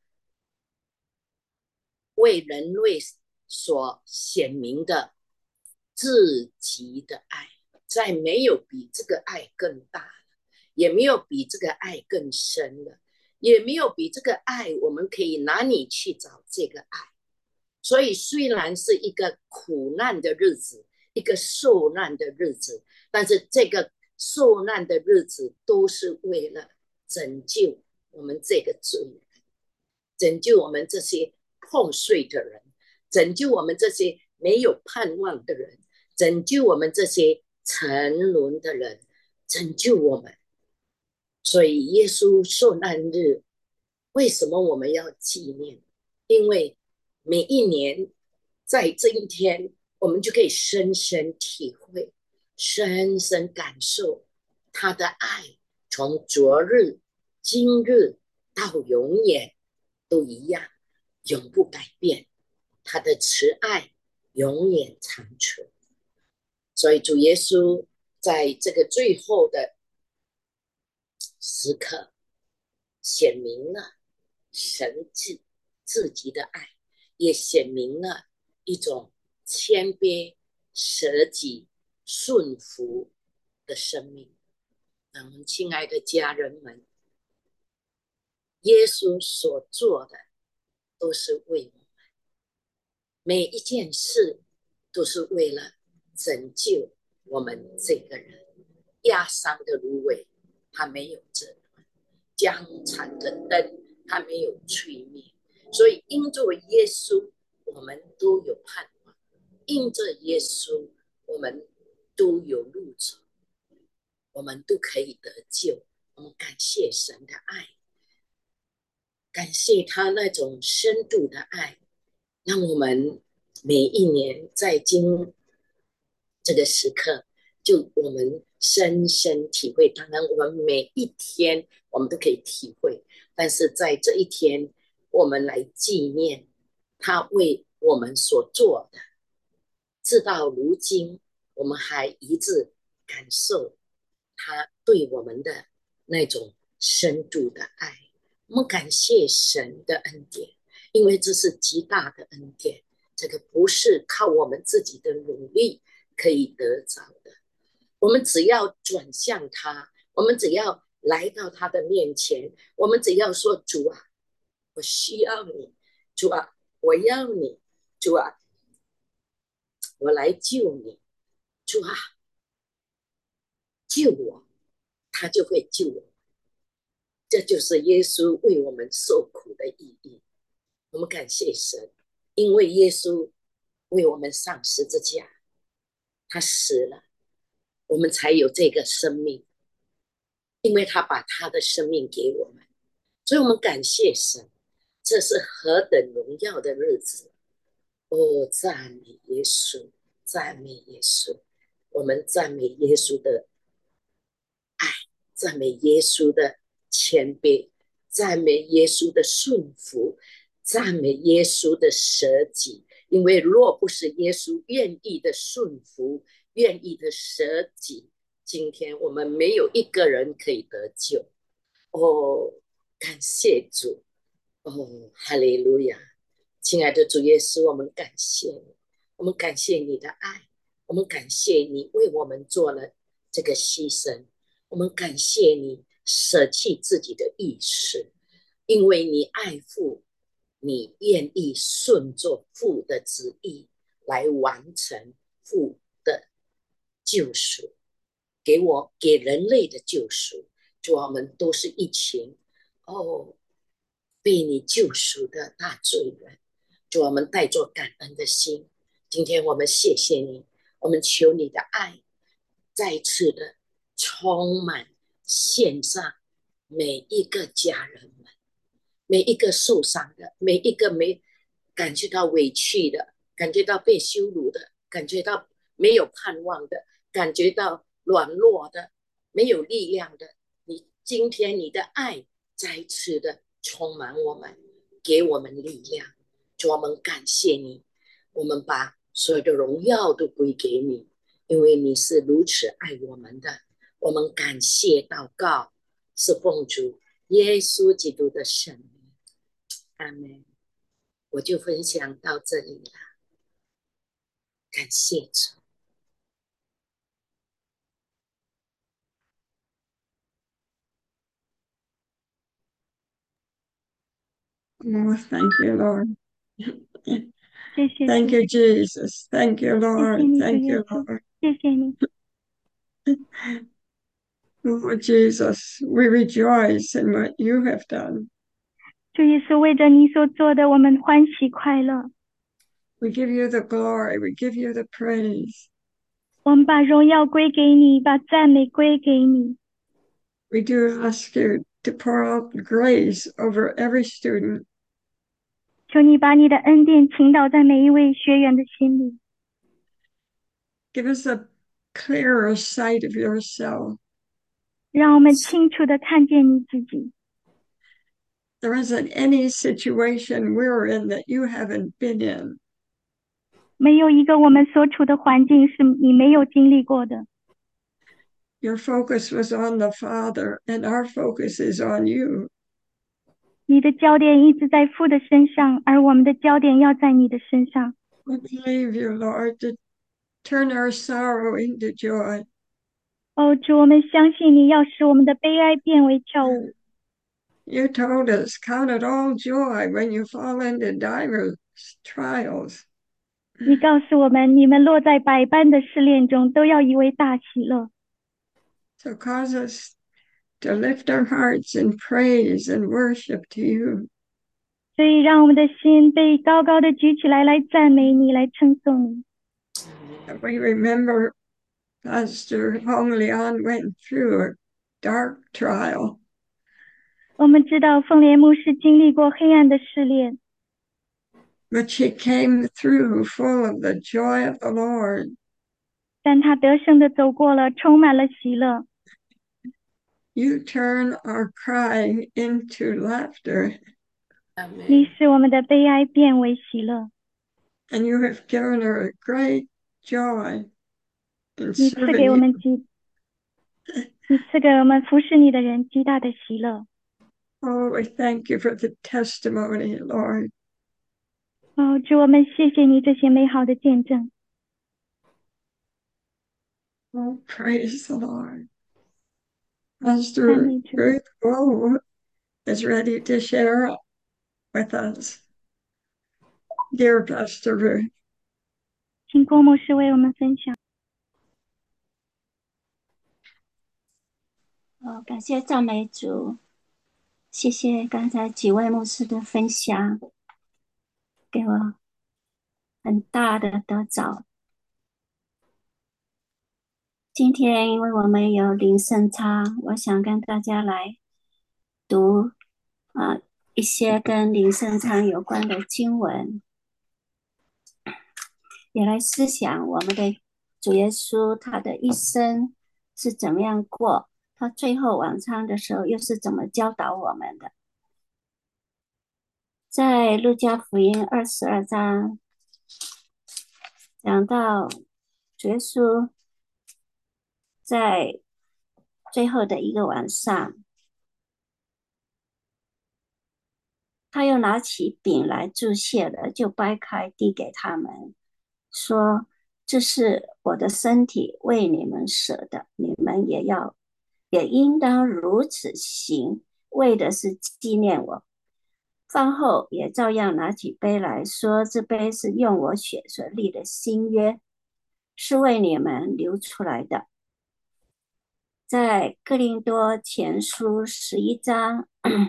为人类所显明的至极的爱，再没有比这个爱更大了，也没有比这个爱更深了，也没有比这个爱我们可以哪里去找这个爱。所以虽然是一个苦难的日子，一个受难的日子，但是这个受难的日子都是为了拯救我们这个罪人，拯救我们这些破碎的人，拯救我们这些没有盼望的人，拯救我们这些沉沦的人，拯救我们。所以耶稣受难日，为什么我们要纪念？因为每一年在这一天，我们就可以深深体会、深深感受他的爱，从昨日、今日到永远都一样，永不改变。他的慈爱永远长存。所以主耶稣在这个最后的时刻，显明了神自己的爱，也显明了一种谦卑、舍己、顺服的生命。我们亲爱的家人们，耶稣所做的都是为我们，每一件事都是为了拯救我们这个人。压伤的芦苇，他没有折断；江残的灯，他没有吹灭。所以因着耶稣，我们都有盼望；因着耶稣，我们都有路走，我们都可以得救。我们感谢神的爱，感谢他那种深度的爱，让我们每一年在经这个时刻，就我们深深体会。当然我们每一天我们都可以体会，但是在这一天我们来纪念他为我们所做的，直到如今我们还一直感受他对我们的那种深度的爱。我们感谢神的恩典，因为这是极大的恩典，这个不是靠我们自己的努力可以得着的。我们只要转向他，我们只要来到他的面前，我们只要说，主啊，我需要你，主啊，我要你，主啊，我来救你，主啊，救我，他就会救我。这就是耶稣为我们受苦的意义。我们感谢神，因为耶稣为我们上十字架，他死了，我们才有这个生命，因为他把他的生命给我们，所以我们感谢神。这是何等荣耀的日子！哦，赞美耶稣，赞美耶稣！我们赞美耶稣的爱，赞美耶稣的谦卑，赞美耶稣的顺服，赞美耶稣的舍己。因为若不是耶稣愿意的顺服，愿意的舍己，今天我们没有一个人可以得救。哦，感谢主！哦，哈利路亚！亲爱的主耶稣，我们感谢你，我们感谢你的爱，我们感谢你为我们做了这个牺牲，我们感谢你舍弃自己的意识，因为你爱父，你愿意顺着父的旨意来完成父的救赎，给人类的救赎。主，我们都是一群被你救赎的大罪人。主，我们带着感恩的心，今天我们谢谢你，我们求你的爱再次的充满线上每一个家人们，每一个受伤的，每一个感觉到委屈的，感觉到被羞辱的，感觉到没有盼望的，感觉到软弱的，没有力量的。今天你的爱再次的充满我们，给我们力量。主，我们感谢你，我们把所有的荣耀都归给你，因为你是如此爱我们的。我们感谢祷告，是奉主耶稣基督的圣名，阿们。我就分享到这里了，感谢主。 Oh, thank you, Lord. 谢谢 Thank 主， you, Jesus. Thank you, 谢谢 Lord. 你主 Thank 耶 you, 稣， Lord. 谢谢你， Oh, Jesus, we rejoice in what you have done. 主耶稣，为着你所做的，我们欢喜快乐， We give you the glory. We give you the praise. 我们把荣耀归给你，把赞美归给你。 We do ask you to pour out grace over every student. 求你把你的恩典倾倒在每一位学员的心里， Give us a clearer sight of yourself. 让我们清楚的看见你自己。 There isn't any situation we're in that you haven't been in. 没有一个我们所处的环境是你没有经历过的。 Your focus was on the Father, and our focus is on you. 你的焦点一直在父的身上，而我们的焦点要在你的身上。 We believe you, Lord, to turn our sorrow into joy. 哦，主，我们相信你要使我们的悲哀变为跳舞。 You told us, count it all joy when you fall into diverse trials. 你告诉我们，你们落在百般的试炼中，都要以为大喜乐。 So cause us to lift our hearts in praise and worship to you. 所以让我们的心被高高的举起来，来赞美你，来称颂你。 And we remember Pastor Hong Leon went through a dark trial. 我们知道凤莲牧师经历过黑暗的试炼， But she came through full of the joy of the Lord. 但他得胜的走过了，充满了喜乐。 You turn our crying into laughter, 你使我们的悲哀变为喜乐。 and you have given her a great joy in 你赐 serving 给我 you. 们你赐给我们服侍你的人极大的喜乐。 Oh, we thank you for the testimony, Lord. 哦，主，我们谢谢你这些美好的见证。 Oh, praise the Lord. 赞 Pastor 美主， Ruth Woe is ready to share with us. Dear Pastor Ruth. 请郭牧师为我们分享。 感谢赞美主，谢谢刚才几位牧师的分享，给我很大的得着。今天因为我们有灵圣餐，我想跟大家来读一些跟灵圣餐有关的经文，也来思想我们的主耶稣他的一生是怎么样过，他最后晚餐的时候又是怎么教导我们的。在路加福音22章讲到主耶稣在最后的一个晚上，他又拿起饼来祝谢了，就掰开递给他们，说这是我的身体，为你们舍的，你们也应当如此行，为的是纪念我。饭后也照样拿起杯来说，这杯是用我血所立的新约， 是为你们流出来的。在哥林多前书11章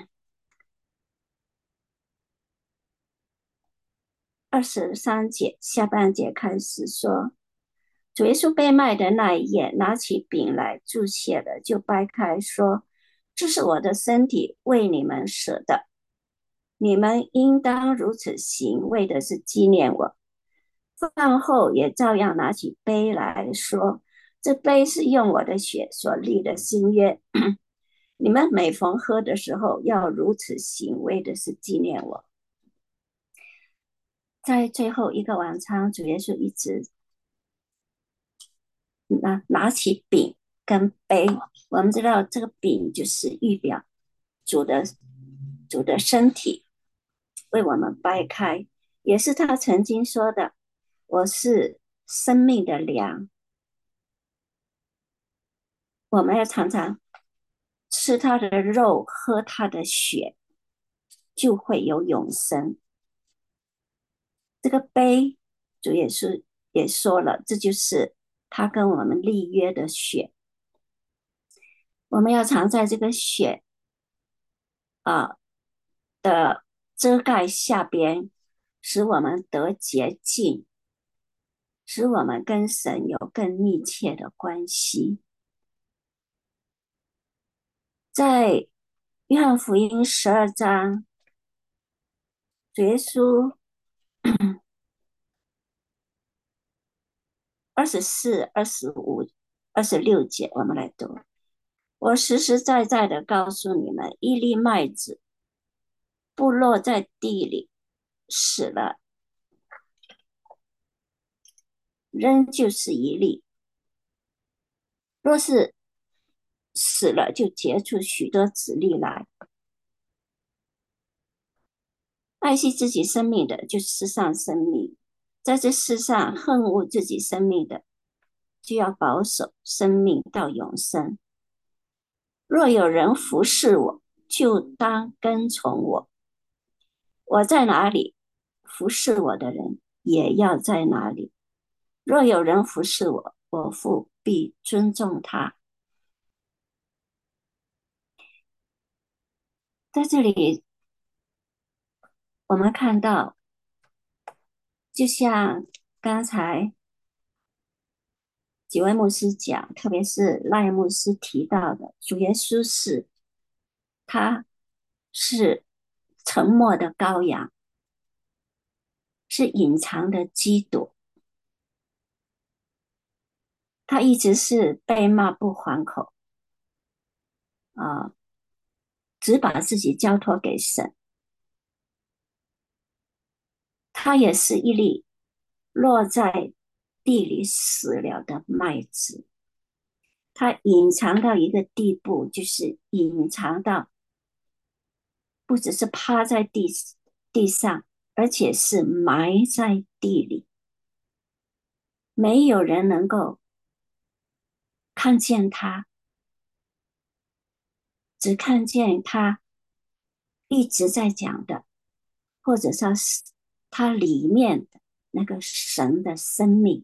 23节下半节开始说，主耶稣被卖的那一夜，拿起饼来祝谢了，就掰开说，这是我的身体，为你们舍的，你们应当如此行，为的是纪念我。饭后也照样拿起杯来说，这杯是用我的血所立的新约，你们每逢喝的时候要如此行，为的是纪念我。在最后一个晚餐，主耶稣一直拿起饼跟杯，我们知道这个饼就是预表主的身体为我们掰开，也是他曾经说的，我是生命的粮。我们要常常吃他的肉，喝他的血，就会有永生。这个杯，主耶稣也说了，这就是他跟我们立约的血。我们要藏在这个血的遮盖下边，使我们得洁净，使我们跟神有更密切的关系。在约翰福音12章，主耶稣24、25、26节，我们来读。我实实在在的告诉你们，一粒麦子不落在地里死了，仍旧是一粒；若是死了，就结出许多子粒来。爱惜自己生命的，就是世上生命；在这世上恨恶自己生命的，就要保守生命到永生。若有人服侍我，就当跟从我。我在哪里，服侍我的人也要在哪里。若有人服侍我，我父必尊重他。在这里，我们看到，就像刚才几位牧师讲，特别是赖牧师提到的，主耶稣他是沉默的羔羊，是隐藏的基督，他一直是被骂不还口只把自己交托给神。他也是一粒落在地里死了的麦子，他隐藏到一个地步，就是隐藏到不只是趴在地上，而且是埋在地里，没有人能够看见他，只看见他一直在讲的，或者说是他里面的那个神的生命。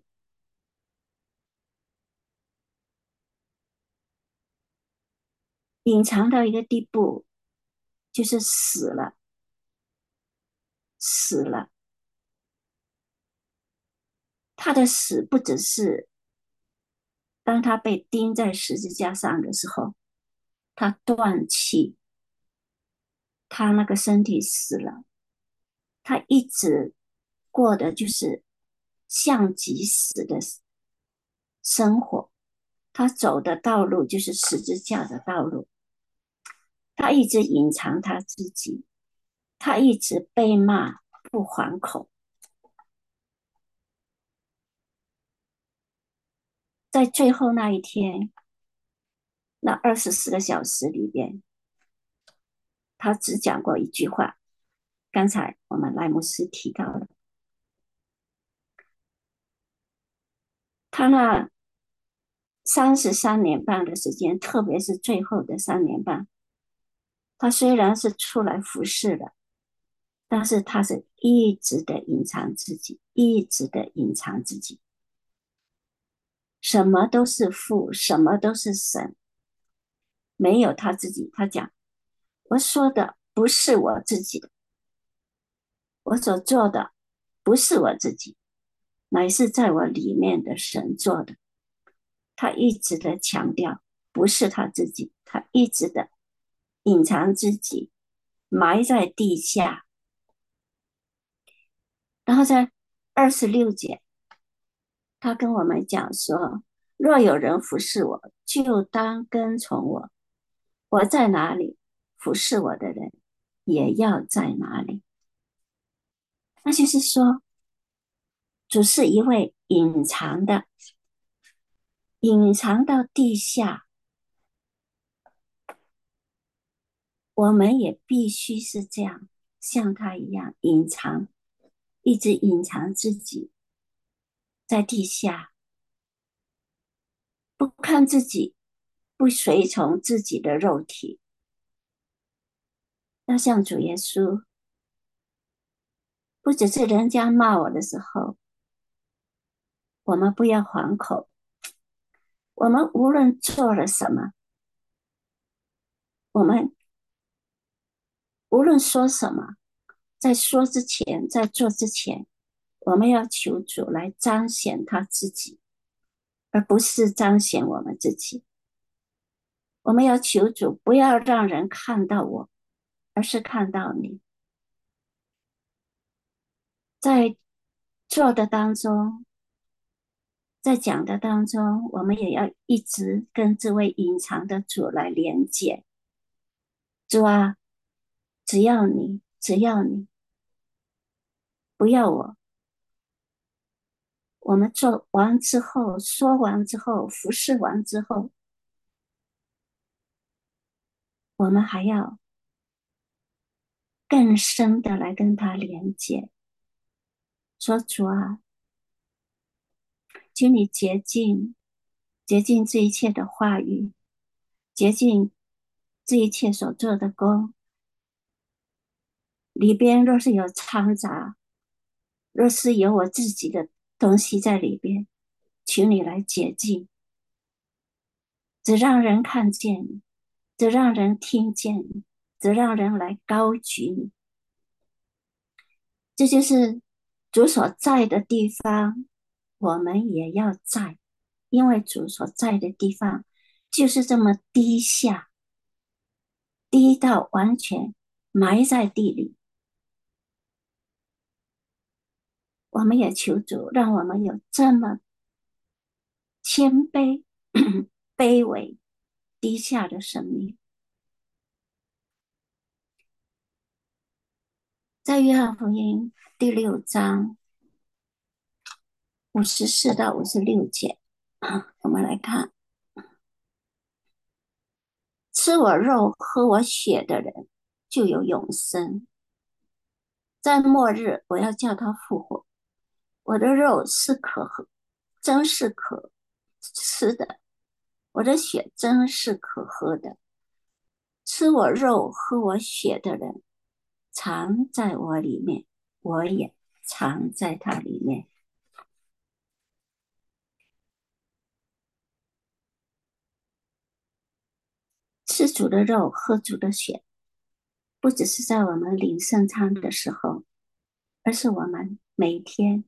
隐藏到一个地步，就是死了。他的死不只是当他被钉在十字架上的时候，他断气，他那个身体死了，他一直过的就是像极死的生活，他走的道路就是十字架的道路，他一直隐藏他自己，他一直被骂不还口。在最后那一天，那24个小时里边，他只讲过一句话，刚才我们赖牧师提到了，他那33年半的时间，特别是最后的3年半，他虽然是出来服侍了，但是他是一直的隐藏自己，一直的隐藏自己。 什么都是父，什么都是神，没有他自己。他讲，我说的不是我自己的，我所做的不是我自己，乃是在我里面的神做的。他一直的强调，不是他自己，他一直的隐藏自己，埋在地下。然后在26节，他跟我们讲说，若有人服侍我，就当跟从我，我在哪里，服侍我的人也要在哪里。那就是说，主是一位隐藏的，隐藏到地下，我们也必须是这样，像他一样隐藏，一直隐藏自己在地下，不看自己，不随从自己的肉体，要像主耶稣。不只是人家骂我的时候，我们不要还口，我们无论做了什么，我们无论说什么，在说之前，在做之前，我们要求主来彰显他自己，而不是彰显我们自己。我们要求主不要让人看到我，而是看到你。在做的当中，在讲的当中，我们也要一直跟这位隐藏的主来连接。主啊，只要你，只要你，不要我。我们做完之后，说完之后，服侍完之后，我们还要更深的来跟他连接。说主啊，请你洁净这一切的话语，洁净这一切所做的工，里边若是有掺杂，若是有我自己的东西在里边，请你来洁净，只让人看见你，只让人听见你，只让人来高举你。这就是主所在的地方，我们也要在，因为主所在的地方就是这么低下，低到完全埋在地里。我们也求主让我们有这么谦卑卑微低下的生命。在约翰福音第6章54到56节，我们来看，吃我肉喝我血的人就有永生，在末日我要叫他复活。我的肉是可喝，真是可吃的，我的血真是可喝的。吃我肉喝我血的人藏在我里面，我也藏在他里面。吃主的肉喝主的血，不只是在我们领圣餐的时候，而是我们每天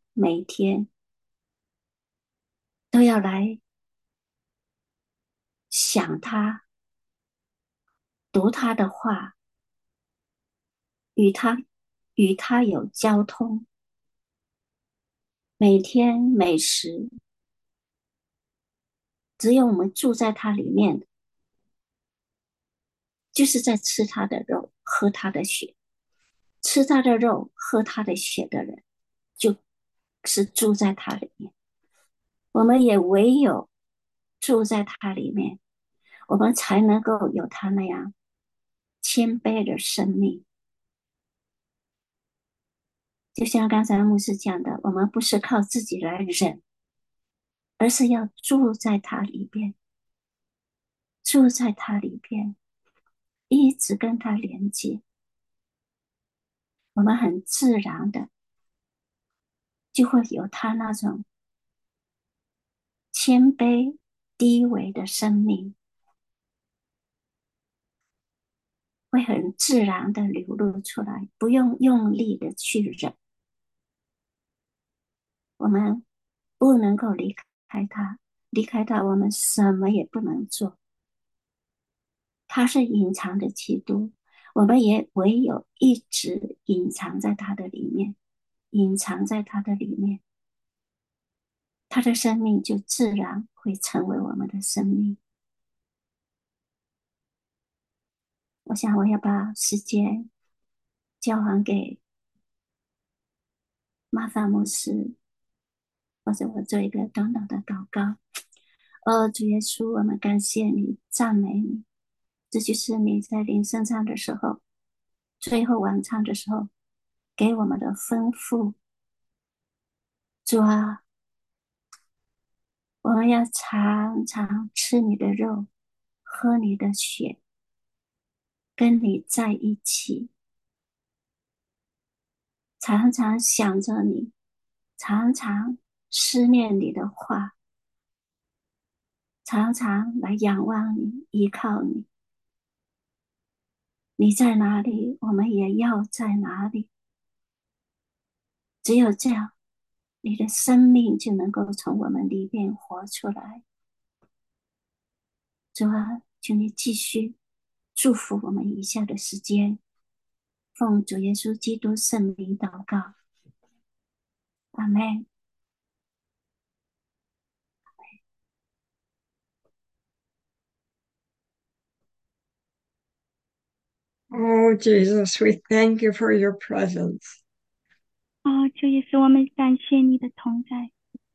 都要来想他，读他的话，与他有交通，每天每时，只有我们住在他里面，就是在吃他的肉喝他的血。吃他的肉喝他的血的人，就是住在他里面。我们也唯有住在他里面，我们才能够有他那样谦卑的生命。就像刚才牧师讲的，我们不是靠自己来忍，而是要住在他里边，住在他里边，一直跟他连接。我们很自然的就会有他那种谦卑低微的生命，会很自然的流露出来，不用用力的去忍。我们不能够离开他，离开他我们什么也不能做。他是隐藏的基督，我们也唯有一直隐藏在他的里面，隐藏在他的里面，他的生命就自然会成为我们的生命。我想我要把时间交还给马萨牧师，或者我做一个短短的祷告。主耶稣，我们感谢你，赞美你。这就是你在领圣餐的时候，最后晚餐的时候给我们的吩咐。主啊，我们要常常吃你的肉，喝你的血，跟你在一起，常常想着你，常常思念你的话，常常来仰望你，依靠你。你在哪里，我们也要在哪里。只有这样，你的生命就能够从我们里面活出来。主啊，求你继续祝福我们以下的时间，奉主耶稣基督圣名祷告，阿们。 Oh, Jesus, we thank you for your presence. 主耶稣，我们感谢你的同在。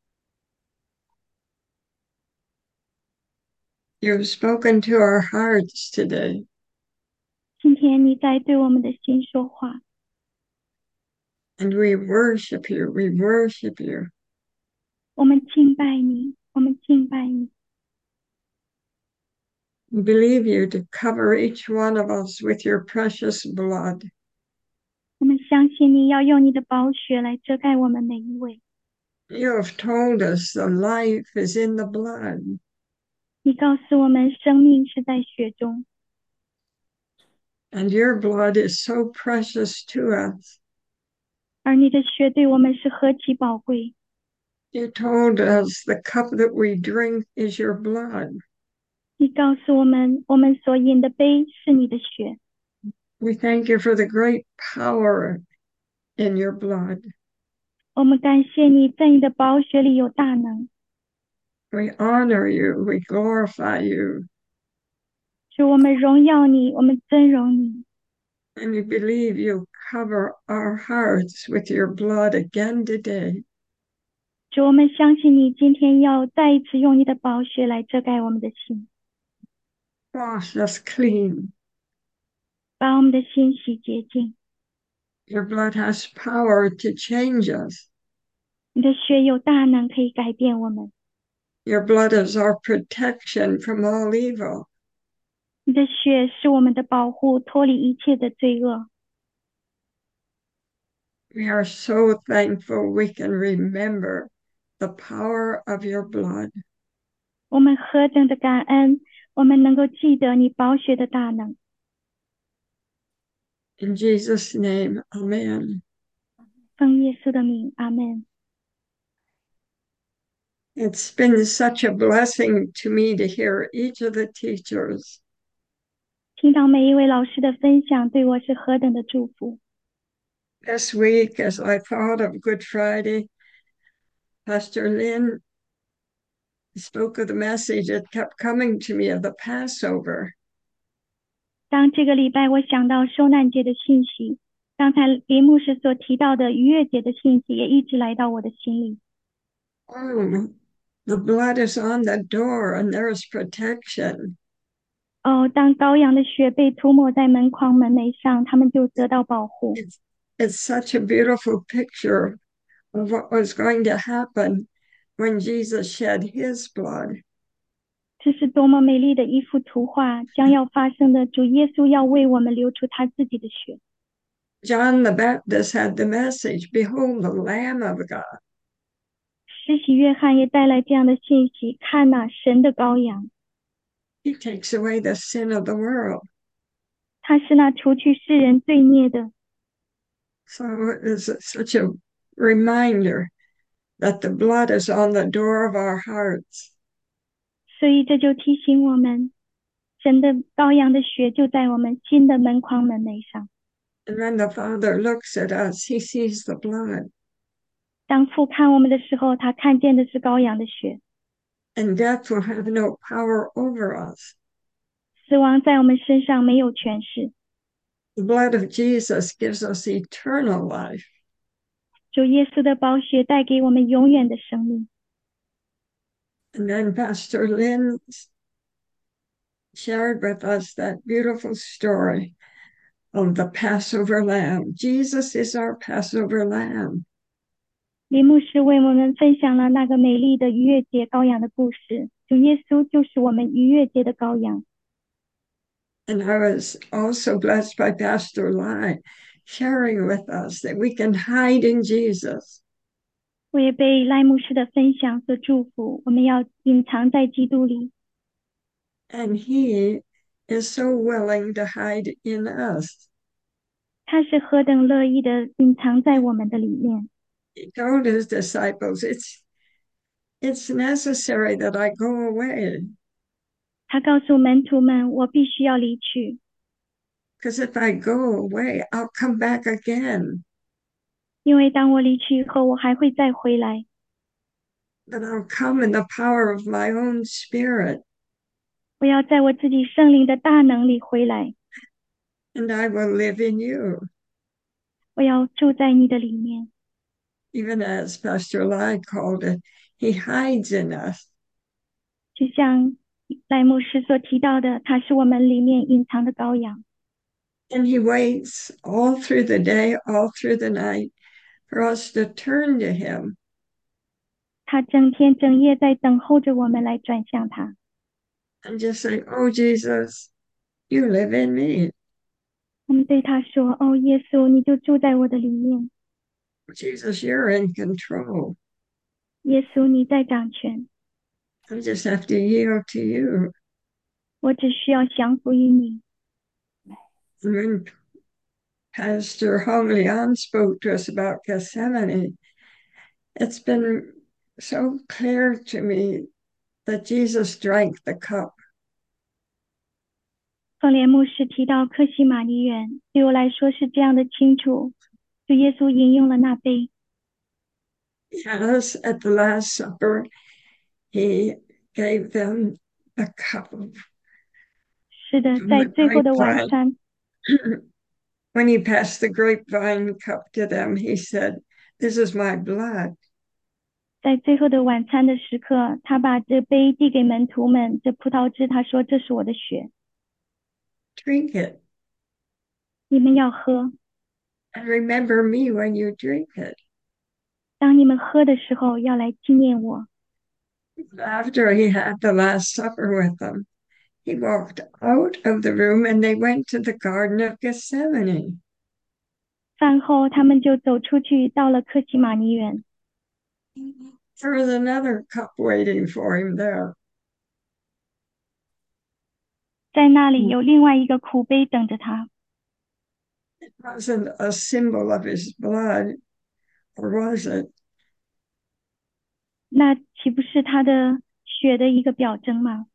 You've spoken to our hearts today. 今天你在对我们的心说话， And we worship you. We worship you. 我们敬拜你，我们敬拜你。 We believe you to cover each one of us with your precious blood. 我们相信你要用你的宝血来遮盖我们每一位。 You have told us the life is in the blood. 你告诉我们，生命是在血中， And your blood is so precious to us. 而你的血对我们是何其宝贵。 You told us the cup that we drink is your blood. 你告诉我们，我们所饮的杯是你的血。 We thank you for the great power in your blood. 我们感谢你在你的宝血里有大能。 We honor you. We glorify you. 主，我们荣耀你，我们尊荣你。 And we believe you cover our hearts with your blood again today. 主，我们相信你今天要再一次用你的宝血来遮盖我们的心， Wash us clean. 把我们的心洗洁净。 Your blood has power to change us. 你的血有大能可以改变我们， Your blood is our protection from all evil. 你的血是我们的保护，脱离一切的罪恶。 We are so thankful we can remember the power of your blood. 我们何等的感恩，我们能够记得你宝血的大能。 In Jesus' name, amen. 奉耶稣的名，阿们。 It's been such a blessing to me to hear each of the teachers. 听到每一位老师的分享，对我是何等的祝福。 This week, as I thought of Good Friday, Pastor Lynn spoke of the message that kept coming to me of the Passover. 当这个礼拜我想到受难节的信息，刚才林牧师所提到的逾越节的信息也一直来到我的心里。 Oh, the blood is on the door and there is protection. 当羔羊的血被涂抹在门框门楣上，他们就得到保护。 It's such a beautiful picture of what was going to happen when Jesus shed his blood. 这是多么美丽的一幅图画，将要发生的，主耶稣要为我们流出他自己的血。 John the Baptist had the message, behold the Lamb of God. 施洗约翰也带来这样的信息：看哪，神的羔羊， He takes away the sin of the world. 他是那除去世人罪孽的。 So it's such a reminder that the blood is on the door of our hearts. 所以这就提醒我们，神的羔羊的血就在我们心的门框门楣上。 And when the Father looks at us, he sees the blood. 当父看我们的时候，他看见的是羔羊的血， And death will have no power over us. 死亡在我们身上没有权势。 The blood of Jesus gives us eternal life. 主耶稣的宝血带给我们永远的生命。 And then Pastor Lynn shared with us that beautiful story of the Passover lamb. Jesus is our Passover lamb. 林牧师为我们分享了那个美丽的逾越节羔羊的故事。主耶稣就是我们逾越节的羔羊。 And I was also blessed by Pastor Lai sharing with us that we can hide in Jesus. 我也被赖牧师的分享所祝福，我们要隐藏在基督里。 And he is so willing to hide in us. 他是何等乐意的隐藏在我们的里面。 He told his disciples, it's necessary that I go away. 他告诉门徒们，我必须要离去， Because if I go away, I'll come back again. 因为当我离去以后，我还会再回来。 But I'll come in the power of my own spirit. 我要在我自己圣灵的大能里回来， And I will live in you. 我要住在你的里面。 Even as Pastor Lai called it, he hides in us. 就像赖牧师所提到的，他是我们里面隐藏的羔羊， And he waits all through the day, all through the night for us to turn to him. 他整天整夜在等候着我们来转向他。 And just say, oh, Jesus, you live in me. 我们对他说：“哦，耶稣，你就住在我的里面。 Jesus, you're in control. 耶稣，你在掌权， I just have to yield to you. 我只需要降服于你。” And when Pastor Hong Liang spoke to us about Gethsemane, it's been so clear to me that Jesus drank the cup. 凤莲牧师提到克西马尼园，对我来说是这样的清楚。主耶稣饮用了那杯， Yes, at the Last Supper, he gave them the cup of 是的，在最后的晚餐， when he passed the grapevine cup to them, he said, this is my blood. 在最后的晚餐的时刻，他把这杯递给门徒们，这葡萄汁，他说：“这是我的血， Drink it 你们要喝。 and remember me when you drink it. 当你们喝的时候，要来纪念我。” After he had the Last Supper with them, he walked out of the room and they went to the Garden of Gethsemane. 饭后，他们就走出去，到了克西马尼园。 There was another cup waiting for him there. 在那里有另外一个苦杯等着他， It wasn't a symbol of his blood, or was it? 那岂不是他的血的一个表征吗？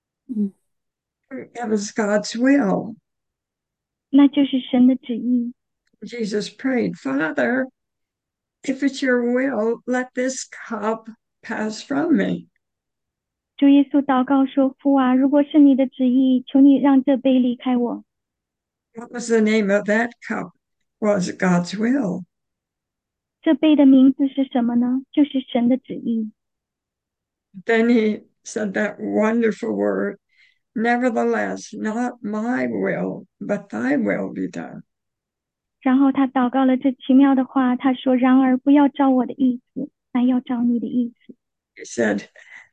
It was God's will. 那就是神的旨意。 Jesus prayed, Father, if it's your will, let this cup pass from me. 主耶稣祷告说：“父啊，如果是你的旨意，求你让这杯离开我。” What was the name of that cup? Was God's will. 这杯的名字是什么呢？就是神的旨意。 Then he said that wonderful word, nevertheless, not my will, but thy will be done. 然后他祷告了这奇妙的话，他说：“然而不要照我的意思，乃要照你的意思。” He said,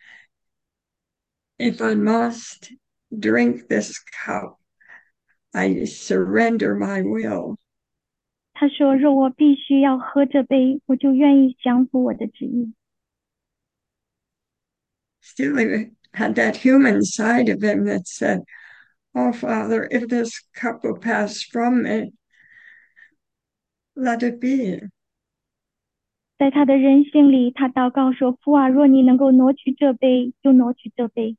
if I must drink this cup, I surrender my will. 他说：“若我必须要喝这杯，我就愿意降服我的旨意。” still he had that human side of him that said, "Oh, Father, if this cup will pass from me, let it be." 在他的人性里，他祷告说：父啊，若你能够挪去这杯，就挪去这杯。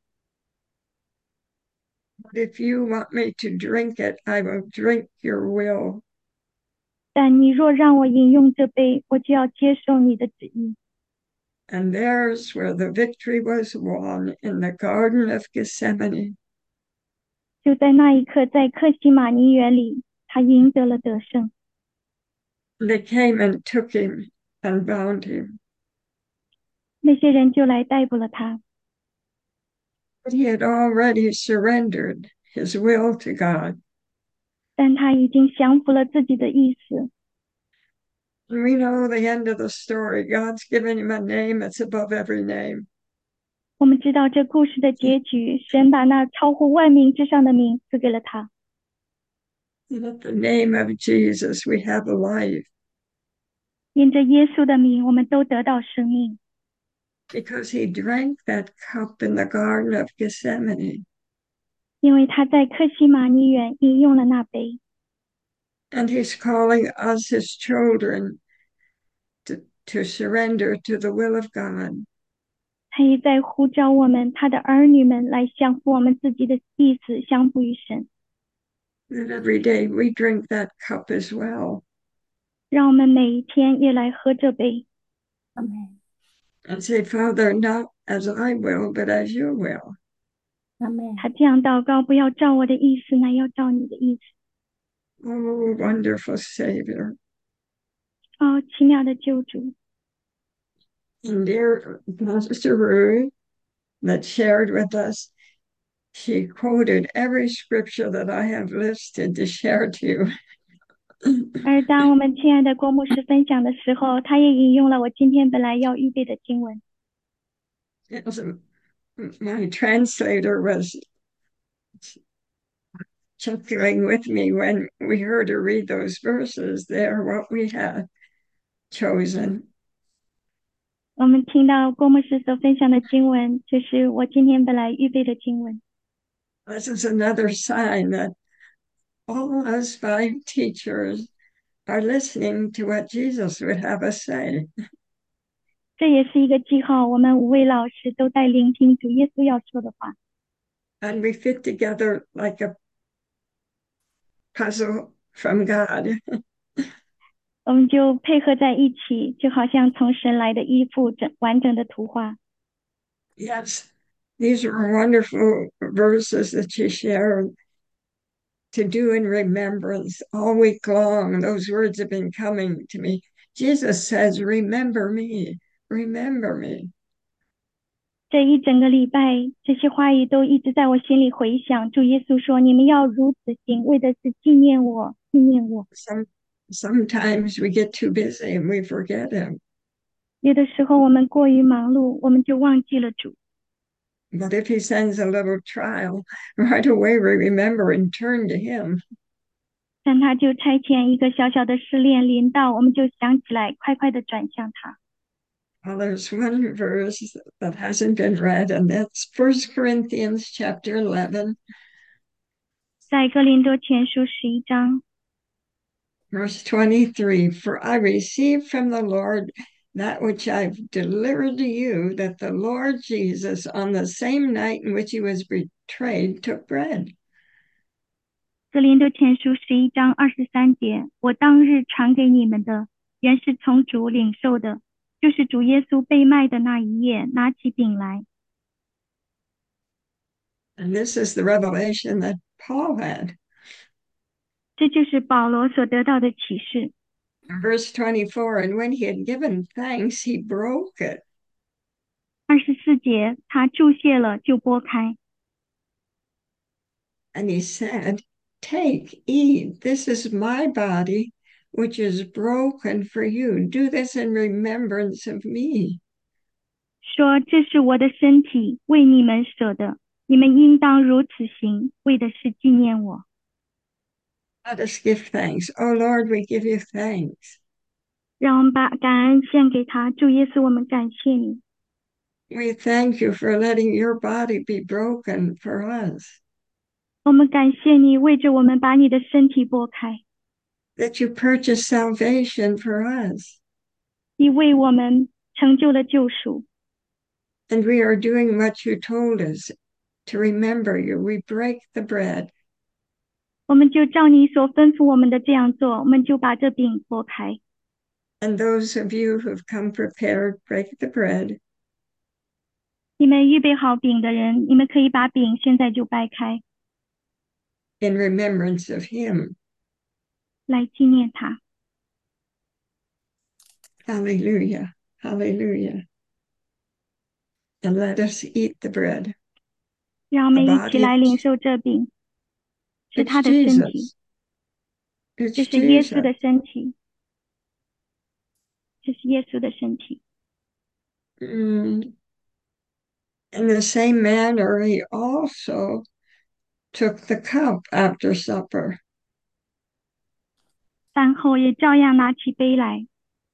But if you want me to drink it, I will drink your will. 但你若让我饮用这杯，我就要接受你的旨意。 And there's where the victory was won in the Garden of Gethsemane. 就在那一刻，在克西马尼园里，他赢得了得胜。 They came and took him and bound him. 那些人就来逮捕了他， But he had already surrendered his will to God. 但他已经降服了自己的意思。 And we know the end of the story. God's given him a name that's above every name. 我们知道这故事的结局，神把那超乎万名之上的名赐给了他。 And at the name of Jesus, we have life. 因着耶稣的名，我们都得到生命， Because he drank that cup in the Garden of Gethsemane. 因为他在克西马尼园饮用了那杯。 And he's calling us, his children, to surrender to the will of God. 他也在呼召我们，他的儿女们来降服我们自己的意思，降服于神。 That every day we drink that cup as well. 让我们每一天也来喝这杯， Amen. And say, Father, not as I will, but as you will. Amen. 他这样祷告，不要照我的意思，乃要照你的意思。 Oh, wonderful Savior. 哦，奇妙的救主。 And dear Pastor Ruth that shared with us, she quoted every scripture that I have listed to share to you. 而当我们亲爱的郭牧师分享的时候，他也引用了我今天本来要预备的经文。 Yes, my translator was chuckling with me when we heard her read those verses. They're what we had chosen. 我们听到郭牧师所分享的经文，就是我今天本来预备的经文。 This is another sign that all us 5 teachers are listening to what Jesus would have us say. 这也是一个记号，我们5位老师都在聆听主耶稣要说的话。 And we fit together like a puzzle from God. 我们就配合在一起，就好像从神来的一幅完整的图画。 Yes, these are wonderful verses that you share to do in remembrance all week long. Those words have been coming to me. Jesus says, remember me, remember me. 这一整个礼拜，这些话语都一直在我心里回响。主耶稣说：“你们要如此行，为的是纪念我，纪念我。” Sometimes we get too busy and we forget him. 有的时候我们过于忙碌，我们就忘记了主。 But if he sends a little trial, right away we remember and turn to him. 但他就差遣一个小小的试炼临到，我们就想起来，快快的转向他。 Well, there's one verse that hasn't been read, and that's 1 Corinthians chapter 11. 在哥林多前书11章 Verse 23, for I received from the Lord that which I've delivered to you, that the Lord Jesus, on the same night in which he was betrayed, took bread. 哥林多前书11章23节，我当日传给你们的，原是从主领受的，就是主耶稣被卖的那一夜，拿起饼来。 And this is the revelation that Paul had. 这就是保罗所得到的启示。 Verse 24, and when he had given thanks, he broke it. 24节，他注谢了，就拨开。 And he said, take, eat, this is my body, which is broken for you. Do this in remembrance of me. 说这是我的身体，为你们舍的，你们应当如此行，为的是纪念我。 Let us give thanks. Oh Lord, we give you thanks. 让我们把感恩献给他，主耶稣，我们感谢你。 We thank you for letting your body be broken for us, 我们感谢你为着我们把你的身体拨开， that you purchased salvation for us, 你为我们成就了救赎。 and we are doing what you told us to remember you. We break the bread, 我们就照你所吩咐我们的这样做，我们就把这饼拨开。 and those of you who've come prepared, break the bread 你们预备好饼的人，你们可以把饼现在就掰开， in remembrance of him. 来纪念他。 Hallelujah, hallelujah. And let us eat the bread, 让我 the 们一起 body of 来领受这饼，是 it's 他的身体， Jesus. It's 这是耶稣 Jesus. 的身体，这是耶稣的身体。 In the same manner, he also took the cup after supper. 饭后也照样拿起杯来。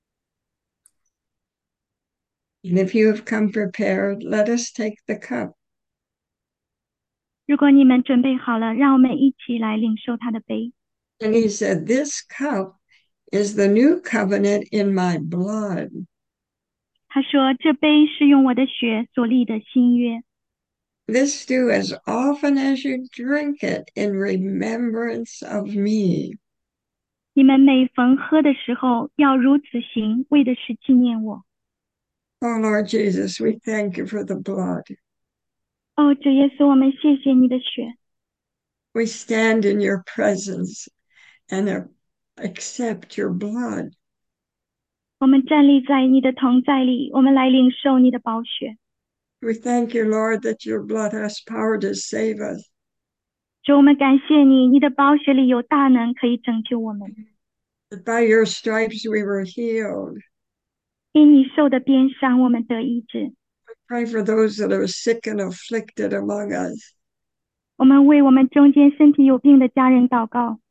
And if you have come prepared, let us take the cup. 如果你们准备好了，让我们一起来领受他的杯。 And he said, This cup is the new covenant in my blood. 他说：“这杯是用我的血所立的新约， This do as often as you drink it in remembrance of me. 你们每逢喝的时候，要如此行，为的是纪念我。” Oh, Lord Jesus, we thank you for the blood. 哦，主耶稣，我们谢谢你的血， We stand in your presence and accept your blood. 我们站立在你的同在里，我们来领受你的宝血。 We thank you, Lord, that your blood has power to save us. 主，我们感谢你，你的宝血里有大能可以拯救我们。 That by your stripes we were healed. 因你受的鞭伤，我们得医治。 Pray for those that are sick and afflicted among us, 我们为我们中间身体有病的家人祷告，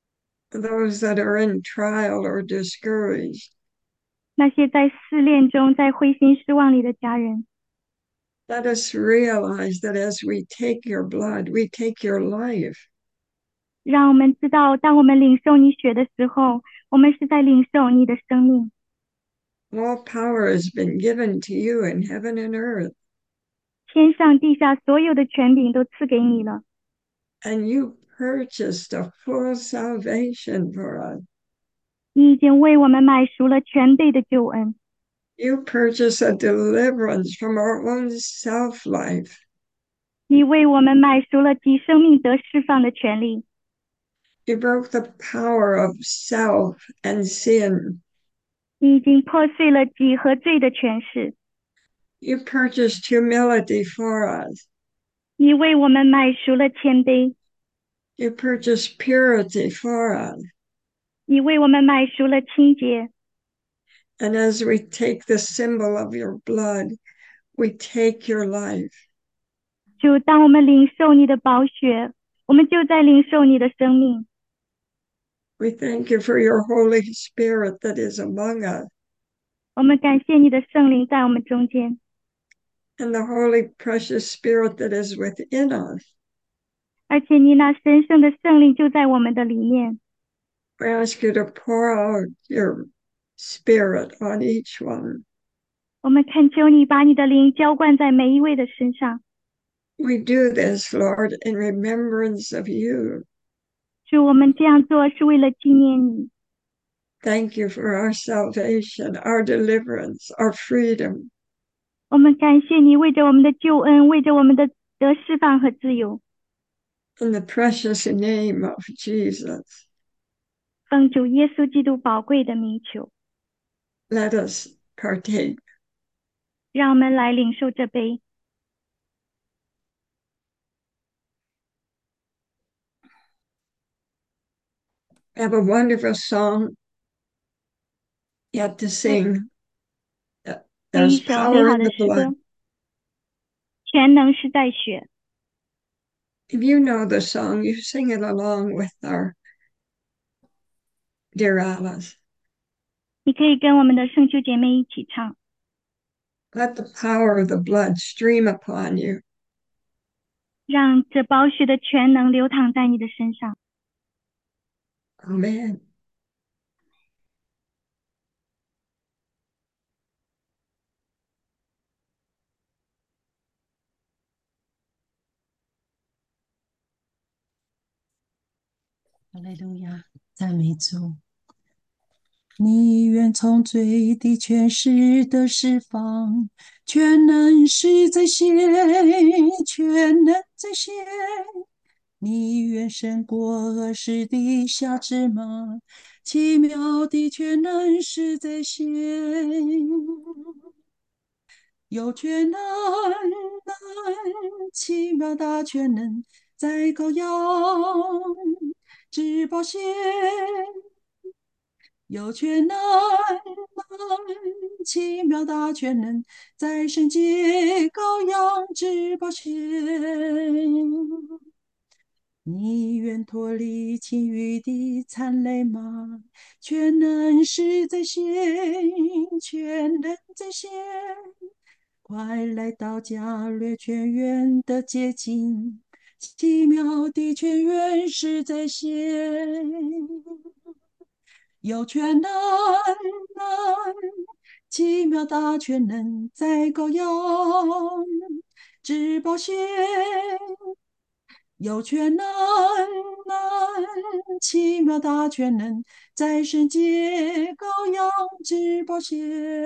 those that are in trial or discouraged. 那些在试炼中、在灰心失望里的家人， Let us realize that as we take your blood, we take your life. 让我们知道，当我们领受你血的时候，我们是在领受你的生命。 All power has been given to you in heaven and earth, 天上地下所有的权柄都赐给你了， and you purchased a full salvation for us. 你已经为我们买赎了全备的救恩， You purchased a deliverance from our own self-life. 你为我们买赎了己生命得释放的权利， You broke the power of self and sin. 你已经破碎了己和罪的权势， You purchased humility for us. 你为我们买赎了谦卑， You purchased purity for us. 你为我们买赎了清洁。 And as we take the symbol of your blood, we take your life. 主，当我们领受你的宝血，我们就在领受你的生命。 We thank you for your Holy Spirit that is among us, 我们感谢你的圣灵在我们中间， and the Holy Precious Spirit that is within us. 而且你那神圣的圣灵就在我们的里面。 We ask you to pour out your Spirit on each one. 我们恳求你把你的灵浇灌在每一位的身上。 We do this, Lord, in remembrance of you. 主，我们这样做是为了纪念你。 Thank you for our salvation, our deliverance, our freedom. 我们感谢你为着我们的救恩，为着我们的得释放和自由。 In the precious name of Jesus, 奉主耶稣基督宝贵的名求， let us partake. 让我们来领受这杯。 We have a wonderful song yet to sing. 有 There's 一首美 power 好 in 的 the 诗歌， blood. 全能是在血。 If you know the song, you sing it along with our dear Alice. 你可以跟我们的圣修姐妹一起唱。 Let the power of the blood stream upon you. 让这宝血的全能流淌在你的身上。 Amen. 哈利路亚，赞美主。你愿从罪的权势的释放，全能是在先，全能在先。你愿胜过恶世的辖制吗？奇妙的全能是在先，有全能，奇妙大全能在羔羊之宝血。有全能，奇妙大全能，在圣洁羔羊之宝血。你愿脱离情欲的残累吗？全能是在先，全能在先。快来到加略泉源的洁净，奇妙的泉源是在先。有全能，奇妙大全能在羔羊之宝血。有全能，奇妙大全能在圣洁羔羊之宝血。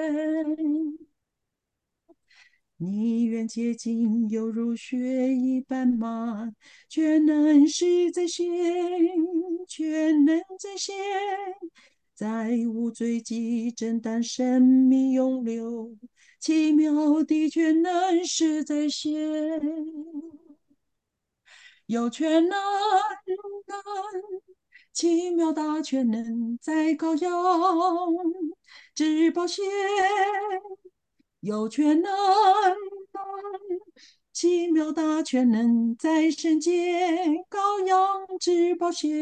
你愿洁净犹如雪一般吗？全能是在先，全能在先，在无罪之真诞生命永留，奇妙的全能是在先。有全能，奇妙大全能在羔羊之宝血。有全能，奇妙大全能在圣洁羔羊之宝血。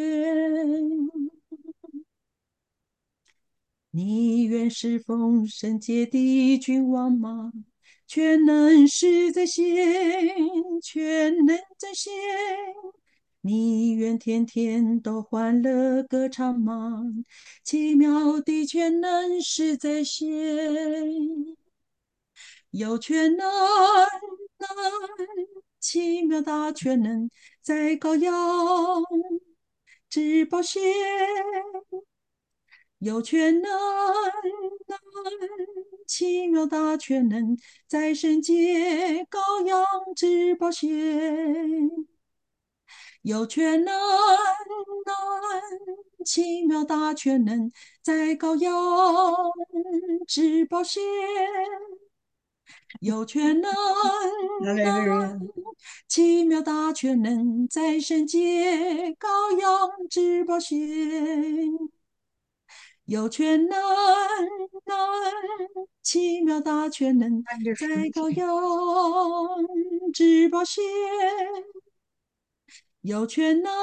你愿是奉圣洁的君王吗？全能是在先，全能在先。你愿天天都欢乐歌唱吗？奇妙的全能是在先。有全能，奇妙大全能在羔羊之宝血。有全能，奇妙大全能在圣洁羔羊之宝血。有全能，奇妙大全能在羔羊之宝血。有全能， Hallelujah. 奇妙大全能在圣洁羔羊之宝血。有全能，奇妙大全能在 Wonderful. 羔羊之宝血。有全能，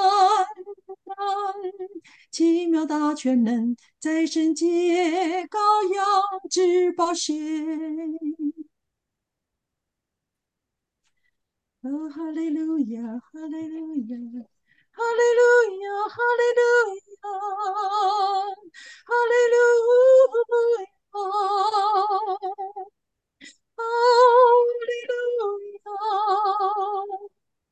奇妙大全能在圣洁羔羊之宝血。哦，哈利路亚，哈利路亚，哈利路亚，哈利路亚，哈利路亚，哈利路亚。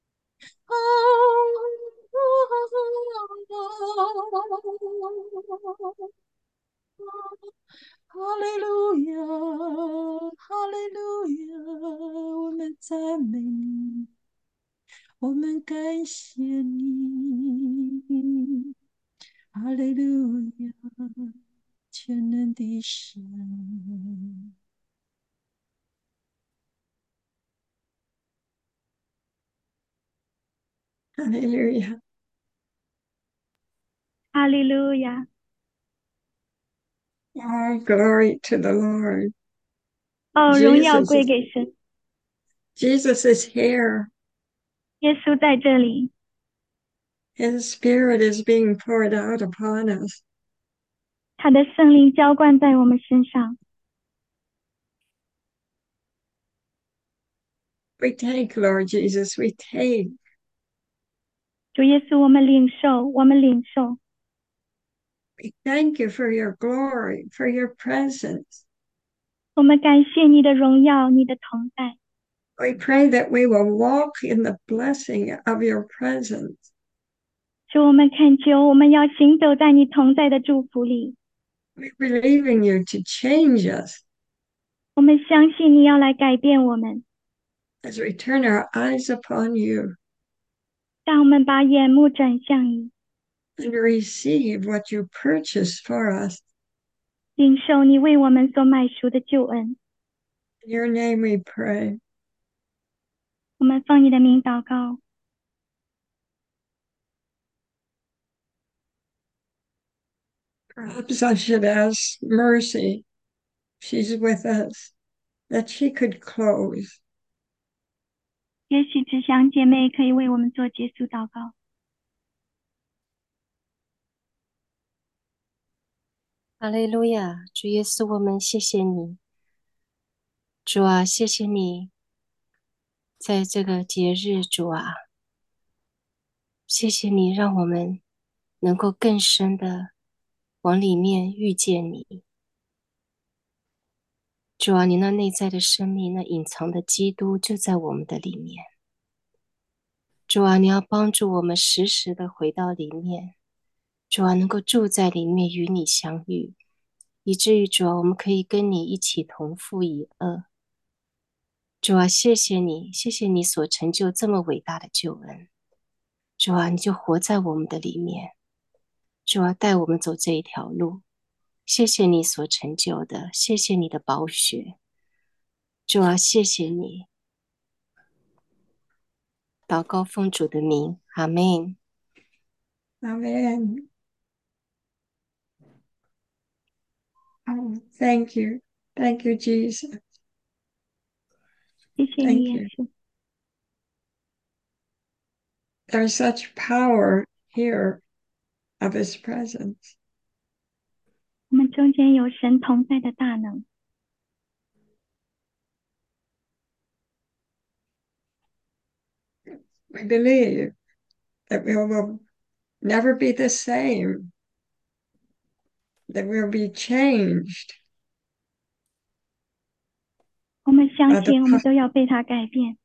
哈利路亚，哈利路亚，我们赞美你，我们感谢你。哈利路亚，全能的神。 Hallelujah. 哈利路亚， All glory to the Lord. 哦，荣耀 Jesus 归 is, 给神。 Jesus is here. 耶稣在这里， His spirit is being poured out upon us. 他的圣灵浇灌在我们身上。 We take, Lord Jesus, we take. 主耶稣，我们领受，我们领受。 We thank you for your glory, for your presence. 我们感谢你的荣耀，你的同在。 We pray that we will walk in the blessing of your presence. 主，我们恳求，我们要行走在你同在的祝福里。 We believe in you to change us 我们相信你要来改变我们， as we turn our eyes upon you 让我们把眼目转向你， and receive what you purchased for us. 领受你为我们所买赎的救恩。 In your name we pray. 我们奉你的名祷告。 Perhaps I should ask Mercy, she's with us, that she could close. 也许志祥姐妹可以为我们做结束祷告。 哈利路亚，主耶稣，我们谢谢你，主啊，谢谢你，在这个节日，主啊，谢谢你让我们能够更深的往里面遇见你。主啊，你那内在的生命，那隐藏的基督就在我们的里面。主啊，你要帮助我们时时的回到里面，主啊，能够住在里面与你相遇，以至于主啊，我们可以跟你一起同父一轭。主啊，谢谢你，谢谢你所成就这么伟大的救恩。主啊，你就活在我们的里面。主啊，带我们走这一条路。谢谢你所成就的，谢谢你的宝血。主啊，谢谢你。祷告奉主的名，阿们。 Amen. Oh, thank you. Thank you, Jesus. 谢谢你， Thank 耶 you. 稣。 There's such power here of his presence. 我们中间有神同在的大能。 We believe that we will never be the same, that we'll be changed 我们相 by the 信，我们都要被他改变。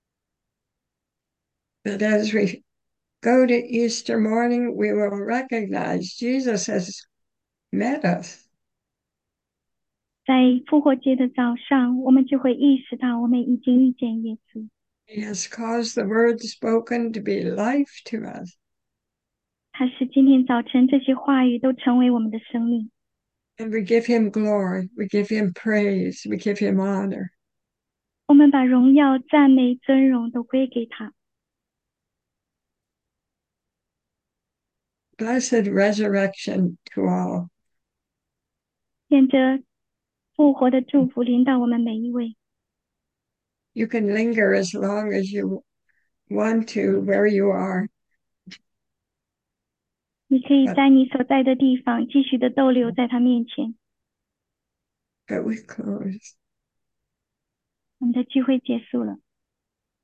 that as we go to Easter morning, we will recognize Jesus has met us. 在复活节的早上，我们就会意识到我们已经遇见耶稣。 He has caused the word spoken to be life to us. 他使今天早晨这些话语都成为我们的生命。 And we give him glory, we give him praise, we give him honor. 我们把荣耀、赞美、尊荣都归给他。 Blessed resurrection to all. 愿着复活的祝福临到我们每一位。 You can linger as long as you want to where you are. 你可以在你所在的地方继续的逗留在他面前。 But we close. 我们的聚会结束了。